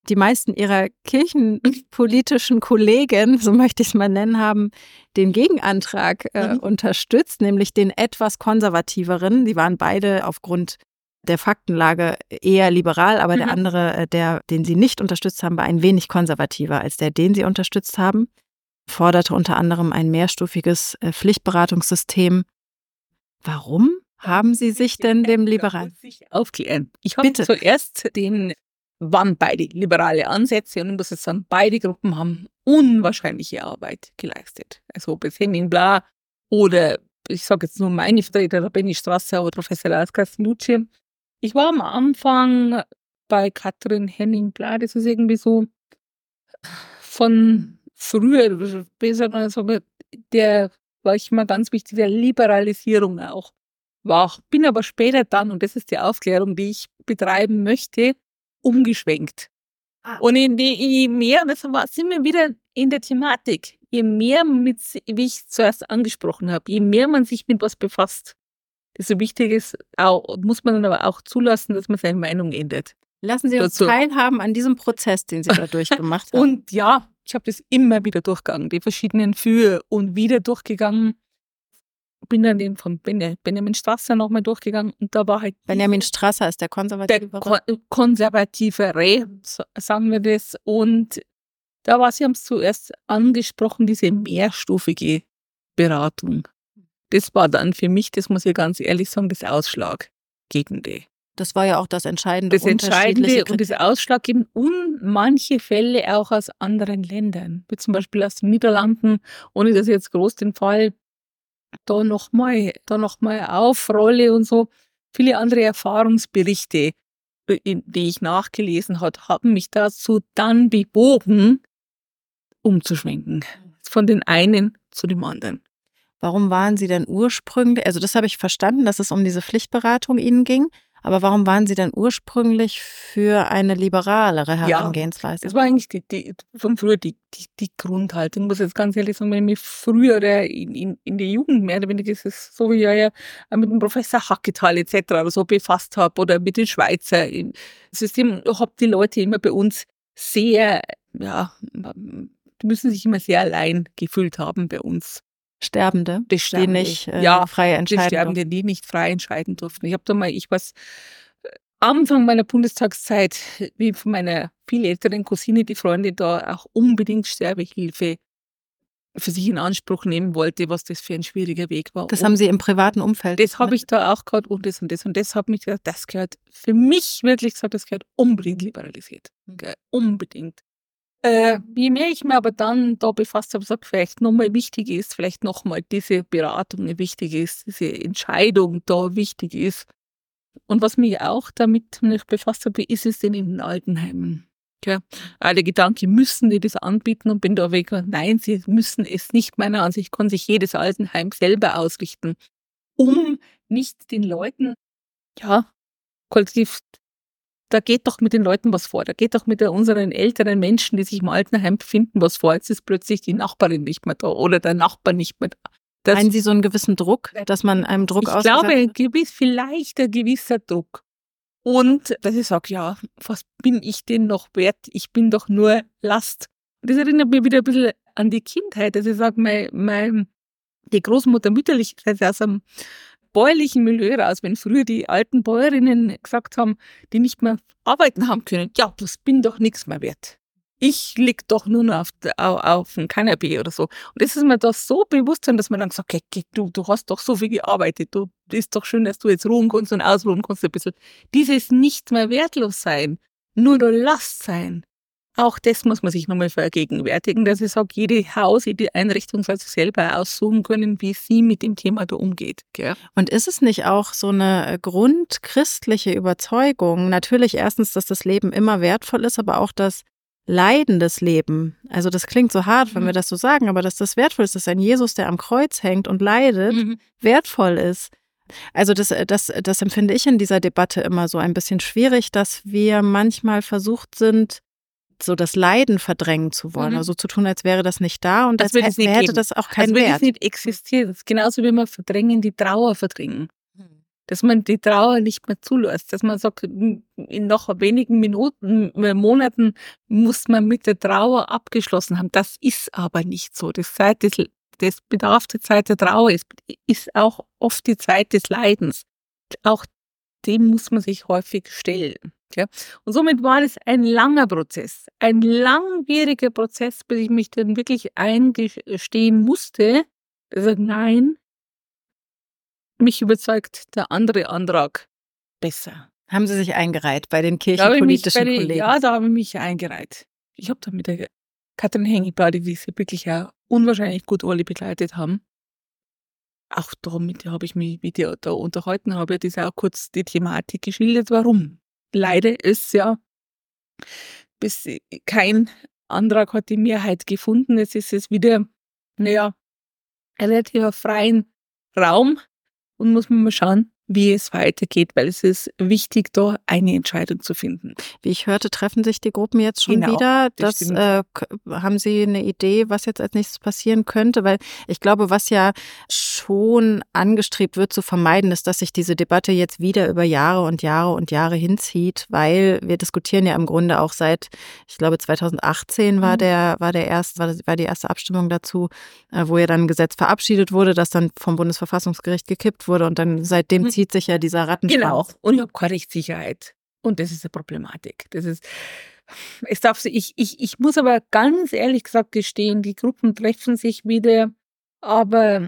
Die meisten ihrer kirchenpolitischen Kollegen, so möchte ich es mal nennen, haben den Gegenantrag äh, mhm. unterstützt, nämlich den etwas konservativeren. Die waren beide aufgrund der Faktenlage eher liberal, aber mhm. der andere, der, den sie nicht unterstützt haben, war ein wenig konservativer als der, den sie unterstützt haben. Forderte unter anderem ein mehrstufiges äh, Pflichtberatungssystem. Warum haben Sie sich denn dem Liberalen? Ich aufklären. Ich habe zuerst den, waren beide liberale Ansätze und ich muss jetzt sagen, beide Gruppen haben unwahrscheinliche Arbeit geleistet. Also ob es Henning Bla oder ich sage jetzt nur meine Vertreter, Benny Strasser oder Professor Laskar Nucci. Ich war am Anfang bei Katrin Henning Bla, das ist irgendwie so von früher, besser sagen, der war ich mal ganz wichtig, der Liberalisierung auch war. Bin aber später dann, und das ist die Aufklärung, die ich betreiben möchte, umgeschwenkt. Ah. Und in die, je mehr, das war, sind wir wieder in der Thematik, je mehr, mit, wie ich zuerst angesprochen habe, je mehr man sich mit was befasst, desto wichtiger ist, auch, muss man dann aber auch zulassen, dass man seine Meinung ändert. Lassen Sie uns dazu teilhaben an diesem Prozess, den Sie da durchgemacht haben. Und ja, ich habe das immer wieder durchgegangen, die verschiedenen Für und wieder durchgegangen. Bin dann den von Benjamin Strasser nochmal durchgegangen und da war halt... Benjamin Strasser ist der Konservativere? Der Konservativere, sagen wir das. Und da war, Sie haben es zuerst angesprochen, diese mehrstufige Beratung. Das war dann für mich, das muss ich ganz ehrlich sagen, das Ausschlaggebende. Das war ja auch das Entscheidende. Das Entscheidende und das Ausschlaggebende und manche Fälle auch aus anderen Ländern, wie zum Beispiel aus den Niederlanden, ohne dass ich jetzt groß den Fall da nochmal da noch mal aufrolle und so. Viele andere Erfahrungsberichte, die ich nachgelesen habe, haben mich dazu dann bewogen, umzuschwenken. Von den einen zu dem anderen. Warum waren Sie denn ursprünglich, also das habe ich verstanden, dass es um diese Pflichtberatung Ihnen ging, aber warum waren Sie denn ursprünglich für eine liberalere Herangehensweise? Ja, das war eigentlich die, die, von früher die, die, die Grundhaltung. Ich muss jetzt ganz ehrlich sagen, wenn ich mich früher in, in, in der Jugend mehr oder weniger, das ist so wie ich ja mit dem Professor Hacketal et cetera oder so befasst habe oder mit den Schweizer System, habe die Leute immer bei uns sehr, ja, die müssen sich immer sehr allein gefühlt haben bei uns. Sterbende, die, Sterbende, die nicht äh, ja, frei entscheiden die Sterbende, durften. die nicht frei entscheiden durften. Ich habe da mal, ich weiß, Anfang meiner Bundestagszeit, wie von meiner viel älteren Cousine, die Freundin da auch unbedingt Sterbehilfe für sich in Anspruch nehmen wollte, was das für ein schwieriger Weg war. Das und haben Sie im privaten Umfeld? Das habe ich da auch gehabt und das und das. Und das hat mich gesagt, das gehört für mich wirklich gesagt, das gehört unbedingt liberalisiert. Okay, unbedingt. Äh, je mehr ich mir aber dann da befasst habe, sage, vielleicht nochmal wichtig ist, vielleicht nochmal diese Beratung wichtig ist, diese Entscheidung da wichtig ist. Und was mich auch damit befasst habe, ist es denn in den Altenheimen? Okay. Der Gedanke, müssen die das anbieten und bin da weg. Nein, sie müssen es nicht. Meiner Ansicht kann sich jedes Altenheim selber ausrichten, um nicht den Leuten, ja, kollektiv, da geht doch mit den Leuten was vor. Da geht doch mit der, unseren älteren Menschen, die sich im Altenheim befinden, was vor. Jetzt ist plötzlich die Nachbarin nicht mehr da oder der Nachbar nicht mehr da. Das, Meinen Sie so einen gewissen Druck, dass man einem Druck ausgesetzt Ich glaube, gewiss, vielleicht ein gewisser Druck. Und dass ich sage, ja, was bin ich denn noch wert? Ich bin doch nur Last. Und das erinnert mich wieder ein bisschen an die Kindheit. Dass ich sage, mein, mein, die Großmutter mütterlicherseits aus einem bäuerlichen Milieu raus, wenn früher die alten Bäuerinnen gesagt haben, die nicht mehr arbeiten haben können, ja, das bin doch nichts mehr wert. Ich lieg doch nur noch auf, auf, auf dem Kanapee oder so. Und das ist mir da so bewusst, dass man dann sagt, okay, du, du hast doch so viel gearbeitet, du ist doch schön, dass du jetzt ruhen kannst und ausruhen kannst ein bisschen. Dieses nicht mehr wertlos sein, nur noch Last sein. Auch das muss man sich nochmal vergegenwärtigen, dass ich sage, jede Haus, jede Einrichtung soll sich selber aussuchen können, wie sie mit dem Thema da umgeht. Gell? Und ist es nicht auch so eine grundchristliche Überzeugung, natürlich erstens, dass das Leben immer wertvoll ist, aber auch das leidendes Leben, also das klingt so hart, wenn mhm. wir das so sagen, aber dass das wertvoll ist, dass ein Jesus, der am Kreuz hängt und leidet, mhm. wertvoll ist. Also das, das, das empfinde ich in dieser Debatte immer so ein bisschen schwierig, dass wir manchmal versucht sind, so das Leiden verdrängen zu wollen, mhm. also zu tun, als wäre das nicht da und das als hätte, hätte das auch keinen Wert. Das wird nicht existieren. Das ist genauso wie wir verdrängen, die Trauer verdrängen. dass man die Trauer nicht mehr zulässt, dass man sagt, in noch wenigen Minuten, Monaten muss man mit der Trauer abgeschlossen haben. Das ist aber nicht so. Das, Zeit des, das bedarf der Zeit der Trauer, ist, ist auch oft die Zeit des Leidens. Auch dem muss man sich häufig stellen. Ja? Und somit war es ein langer Prozess, ein langwieriger Prozess, bis ich mich dann wirklich eingestehen musste, also nein, mich überzeugt der andere Antrag besser. Haben Sie sich eingereiht bei den Da habe ich mich kirchenpolitischen bei den, Kollegen? ja, da habe ich mich eingereiht. Ich habe da mit der Katrin Hengelbauer, die sie wirklich ja unwahrscheinlich gut alle begleitet haben, auch damit habe ich mich mit ihr da unterhalten, habe ja das auch kurz die Thematik geschildert, warum. Leider ist ja bis kein Antrag hat die Mehrheit gefunden. Jetzt ist es wieder, naja, relativ freien Raum und muss man mal schauen, wie es weitergeht, weil es ist wichtig, da eine Entscheidung zu finden. Wie ich hörte, treffen sich die Gruppen jetzt schon Genau, wieder. das Das, stimmt. äh, k- haben Sie eine Idee, was jetzt als nächstes passieren könnte? Weil ich glaube, was ja schon angestrebt wird zu vermeiden, ist, dass sich diese Debatte jetzt wieder über Jahre und Jahre und Jahre hinzieht, weil wir diskutieren ja im Grunde auch seit, ich glaube, zweitausendachtzehn war Mhm. der, war der erst, war, war die erste Abstimmung dazu, äh, wo ja dann ein Gesetz verabschiedet wurde, das dann vom Bundesverfassungsgericht gekippt wurde und dann seitdem Mhm. zieht sich ja dieser Rattenschwanz. Genau. Und ich habe keine Rechtssicherheit. Und das ist eine Problematik. Das ist, es darf, ich, ich, ich muss aber ganz ehrlich gesagt gestehen, die Gruppen treffen sich wieder, aber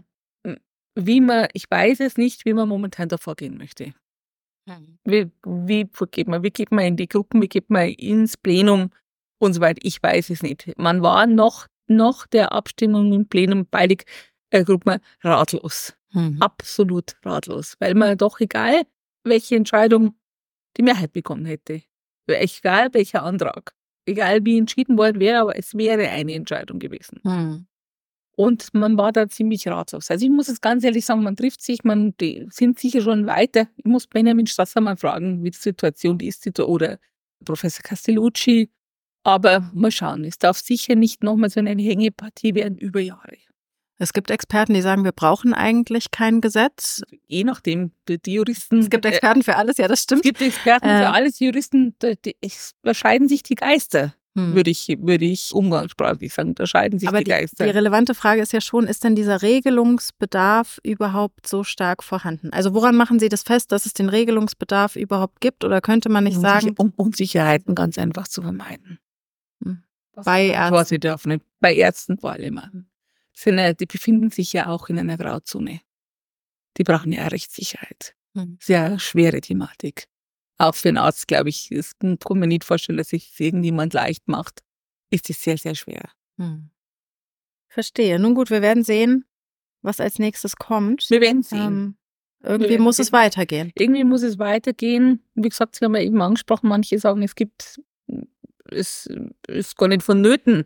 wie man, ich weiß es nicht, wie man momentan da vorgehen möchte. Mhm. Wie, wie geht man, wie geht man in die Gruppen, wie geht man ins Plenum und so weiter. Ich weiß es nicht. Man war noch, noch der Abstimmung im Plenum beide äh, Gruppen ratlos. Mhm. Absolut ratlos. Weil man doch, egal welche Entscheidung, die Mehrheit bekommen hätte. Egal welcher Antrag. Egal wie entschieden worden wäre, aber es wäre eine Entscheidung gewesen. Mhm. Und man war da ziemlich ratlos. Also ich muss es ganz ehrlich sagen, man trifft sich, man die sind sicher schon weiter. Ich muss Benjamin Strasser mal fragen, wie die Situation ist, oder Professor Castellucci. Aber mal schauen, es darf sicher nicht nochmal so eine Hängepartie werden über Jahre. Es gibt Experten, die sagen, wir brauchen eigentlich kein Gesetz. Je nachdem, die die Juristen. Es gibt Experten für alles, ja, das Es stimmt. gibt Experten Äh. für alles, Juristen, da die, es- da scheiden sich die Geister, Hm. würde ich, würde ich umgangssprachlich sagen. Da scheiden sich Aber die die, Geister. die relevante Frage ist ja schon, ist denn dieser Regelungsbedarf überhaupt so stark vorhanden? Also woran machen Sie das fest, dass es den Regelungsbedarf überhaupt gibt? Oder könnte man nicht um, sagen, sich, um Unsicherheiten ganz einfach zu vermeiden. Hm. Das Bei ist Ärzten? was sie dürfen, nicht? Bei Ärzten vor allem. Sind, ja- die befinden sich ja auch in einer Grauzone. Die brauchen ja Rechtssicherheit. Hm. Sehr schwere Thematik. Auch für einen Arzt, glaube ich, es kann mir nicht vorstellen, dass sich irgendjemand leicht macht. Ist es sehr, sehr schwer. Hm. Verstehe. Nun gut, wir werden sehen, was als nächstes kommt. Wir werden sehen. Ähm, irgendwie werden muss sehen. es weitergehen. Irgendwie muss es weitergehen. Wie gesagt, Sie haben ja eben angesprochen, manche sagen, es gibt, es ist gar nicht vonnöten,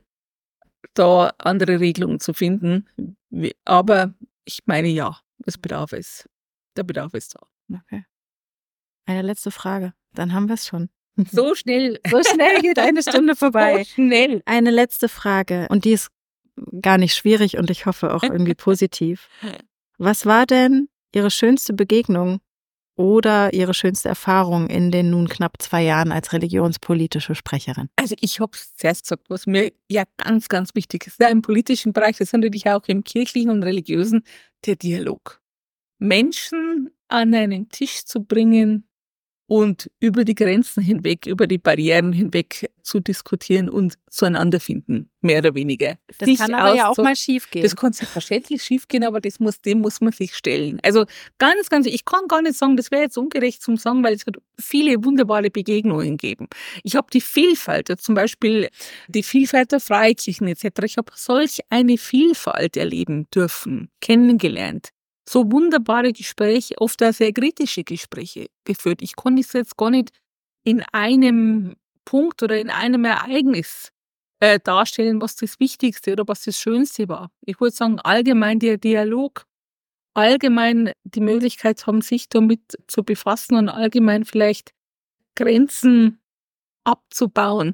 da andere Regelungen zu finden. Wie- Aber ich meine, ja, es bedarf es. Der Bedarf ist da. Okay. Eine letzte Frage. Dann haben wir es schon. So schnell. So schnell geht eine Stunde vorbei. So schnell. Eine letzte Frage und die ist gar nicht schwierig und ich hoffe auch irgendwie positiv. Was war denn Ihre schönste Begegnung oder Ihre schönste Erfahrung in den nun knapp zwei Jahren als religionspolitische Sprecherin? Also ich habe es zuerst gesagt, was mir ja ganz, ganz wichtig ist. Ja, im politischen Bereich, das ist natürlich auch im kirchlichen und religiösen, der Dialog. Menschen an einen Tisch zu bringen und über die Grenzen hinweg, über die Barrieren hinweg zu diskutieren und zueinander finden, mehr oder weniger. Das Sich kann aber ja auch auszu- mal schief gehen. Das kann selbstverständlich schief gehen, aber das muss, dem muss man sich stellen. Also ganz, ganz, ich kann gar nicht sagen, das wäre jetzt ungerecht zum sagen, weil es hat viele wunderbare Begegnungen gegeben. Ich habe die Vielfalt, zum Beispiel die Vielfalt der Freikirchen et cetera. Ich habe solch eine Vielfalt erleben dürfen, kennengelernt. So wunderbare Gespräche, oft auch sehr kritische Gespräche geführt. Ich konnte es jetzt gar nicht in einem Punkt oder in einem Ereignis äh, darstellen, was das Wichtigste oder was das Schönste war. Ich würde sagen, allgemein der Dialog, allgemein die Möglichkeit haben, sich damit zu befassen und allgemein vielleicht Grenzen abzubauen,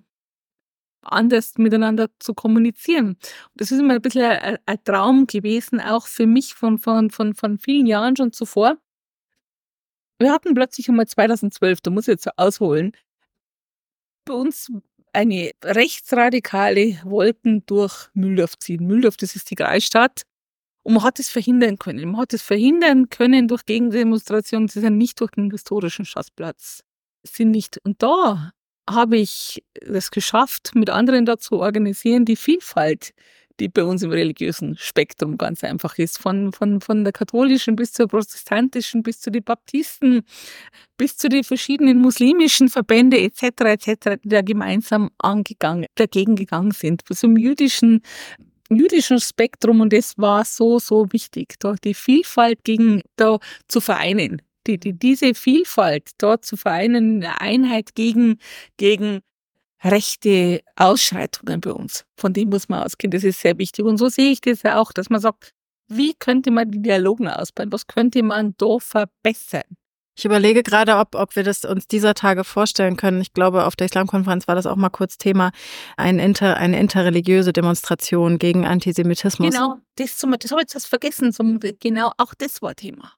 anders miteinander zu kommunizieren. Das ist immer ein bisschen ein, ein Traum gewesen, auch für mich von, von, von, von vielen Jahren schon zuvor. Wir hatten plötzlich einmal zweitausendzwölf, da muss ich jetzt so ausholen, bei uns eine rechtsradikale Wollten durch Mühldorf ziehen. Mühldorf, das ist die Kreisstadt. Und man hat es verhindern können. Man hat es verhindern können durch Gegendemonstrationen. Sie sind nicht durch den historischen Schatzplatz. Sie sind nicht. Und da habe ich es geschafft, mit anderen da zu organisieren, die Vielfalt, die bei uns im religiösen Spektrum ganz einfach ist. Von, von, von der katholischen bis zur protestantischen, bis zu den Baptisten, bis zu den verschiedenen muslimischen Verbände et cetera et cetera, die da gemeinsam angegangen, dagegen gegangen sind. Zum jüdischen jüdischen Spektrum, und das war so, so wichtig, da die Vielfalt gegen da zu vereinen. Die, die, diese Vielfalt dort zu vereinen, eine Einheit gegen, gegen rechte Ausschreitungen bei uns. Von dem muss man ausgehen, das ist sehr wichtig. Und so sehe ich das ja auch, dass man sagt, wie könnte man die Dialogen ausbauen? Was könnte man da verbessern? Ich überlege gerade, ob, ob wir das uns dieser Tage vorstellen können. Ich glaube, auf der Islamkonferenz war das auch mal kurz Thema, ein inter, eine interreligiöse Demonstration gegen Antisemitismus. Genau, das, zum, das habe ich jetzt vergessen. Zum, genau, auch das war Thema.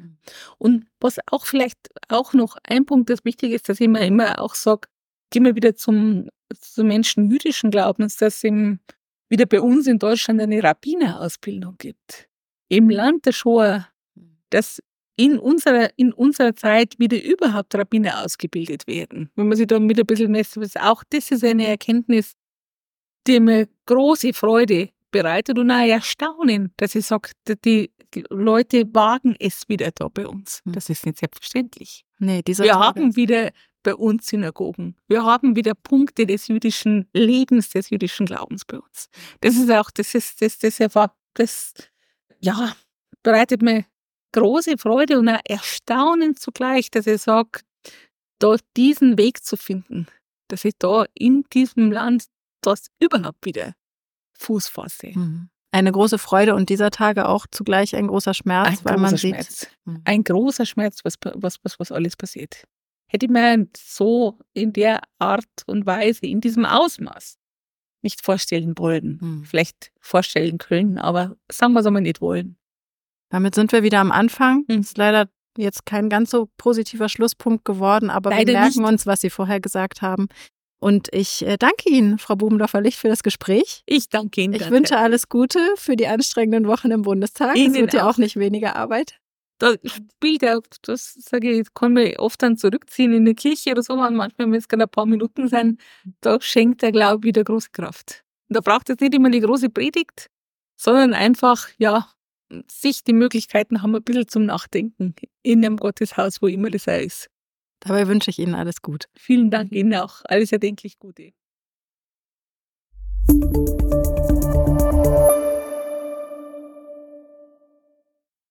Und was auch vielleicht auch noch ein Punkt, das wichtig ist, dass ich mir immer auch sage, gehen wir wieder zum, zum Menschen jüdischen Glaubens, dass es wieder bei uns in Deutschland eine Rabbinerausbildung gibt. Im Land der Shoah, dass in unserer, in unserer Zeit wieder überhaupt Rabbiner ausgebildet werden. Wenn man sich da mit ein bisschen messt, auch das ist eine Erkenntnis, die mir große Freude bereitet und auch Erstaunen, dass ich sage, die Leute wagen es wieder da bei uns. Das ist nicht selbstverständlich. Nee, dieser Wir Tage. haben wieder bei uns Synagogen. Wir haben wieder Punkte des jüdischen Lebens, des jüdischen Glaubens bei uns. Das ist auch, das ist, das, das, das, das ja, bereitet mir große Freude und auch Erstaunen zugleich, dass ich sage, da diesen Weg zu finden, dass ich da in diesem Land das überhaupt wieder Fuß fasse. Eine große Freude und dieser Tage auch zugleich ein großer Schmerz, ein weil großer man Schmerz. sieht. Ein großer Schmerz, was, was, was, was alles passiert. Hätte ich mir so in der Art und Weise, in diesem Ausmaß nicht vorstellen wollen. Hm. Vielleicht vorstellen können, aber sagen wir es einmal nicht wollen. Damit sind wir wieder am Anfang. Hm. Ist leider jetzt kein ganz so positiver Schlusspunkt geworden, aber leider wir merken nicht. Uns, was Sie vorher gesagt haben. Und ich äh, danke Ihnen, Frau Bubendorfer-Licht, für das Gespräch. Ich danke Ihnen. Ich danke. wünsche alles Gute für die anstrengenden Wochen im Bundestag. Es wird ja auch nicht weniger Arbeit. Da spielt ja, das sage ich, kann man oft dann zurückziehen in die Kirche oder so, manchmal, wenn es gerade ein paar Minuten sind, da schenkt der Glaube wieder große Kraft. Und da braucht es nicht immer die große Predigt, sondern einfach, ja, sich die Möglichkeiten haben, ein bisschen zum Nachdenken in einem Gotteshaus, wo immer das auch ist. Dabei wünsche ich Ihnen alles Gute. Vielen Dank Ihnen auch. Alles erdenklich Gute.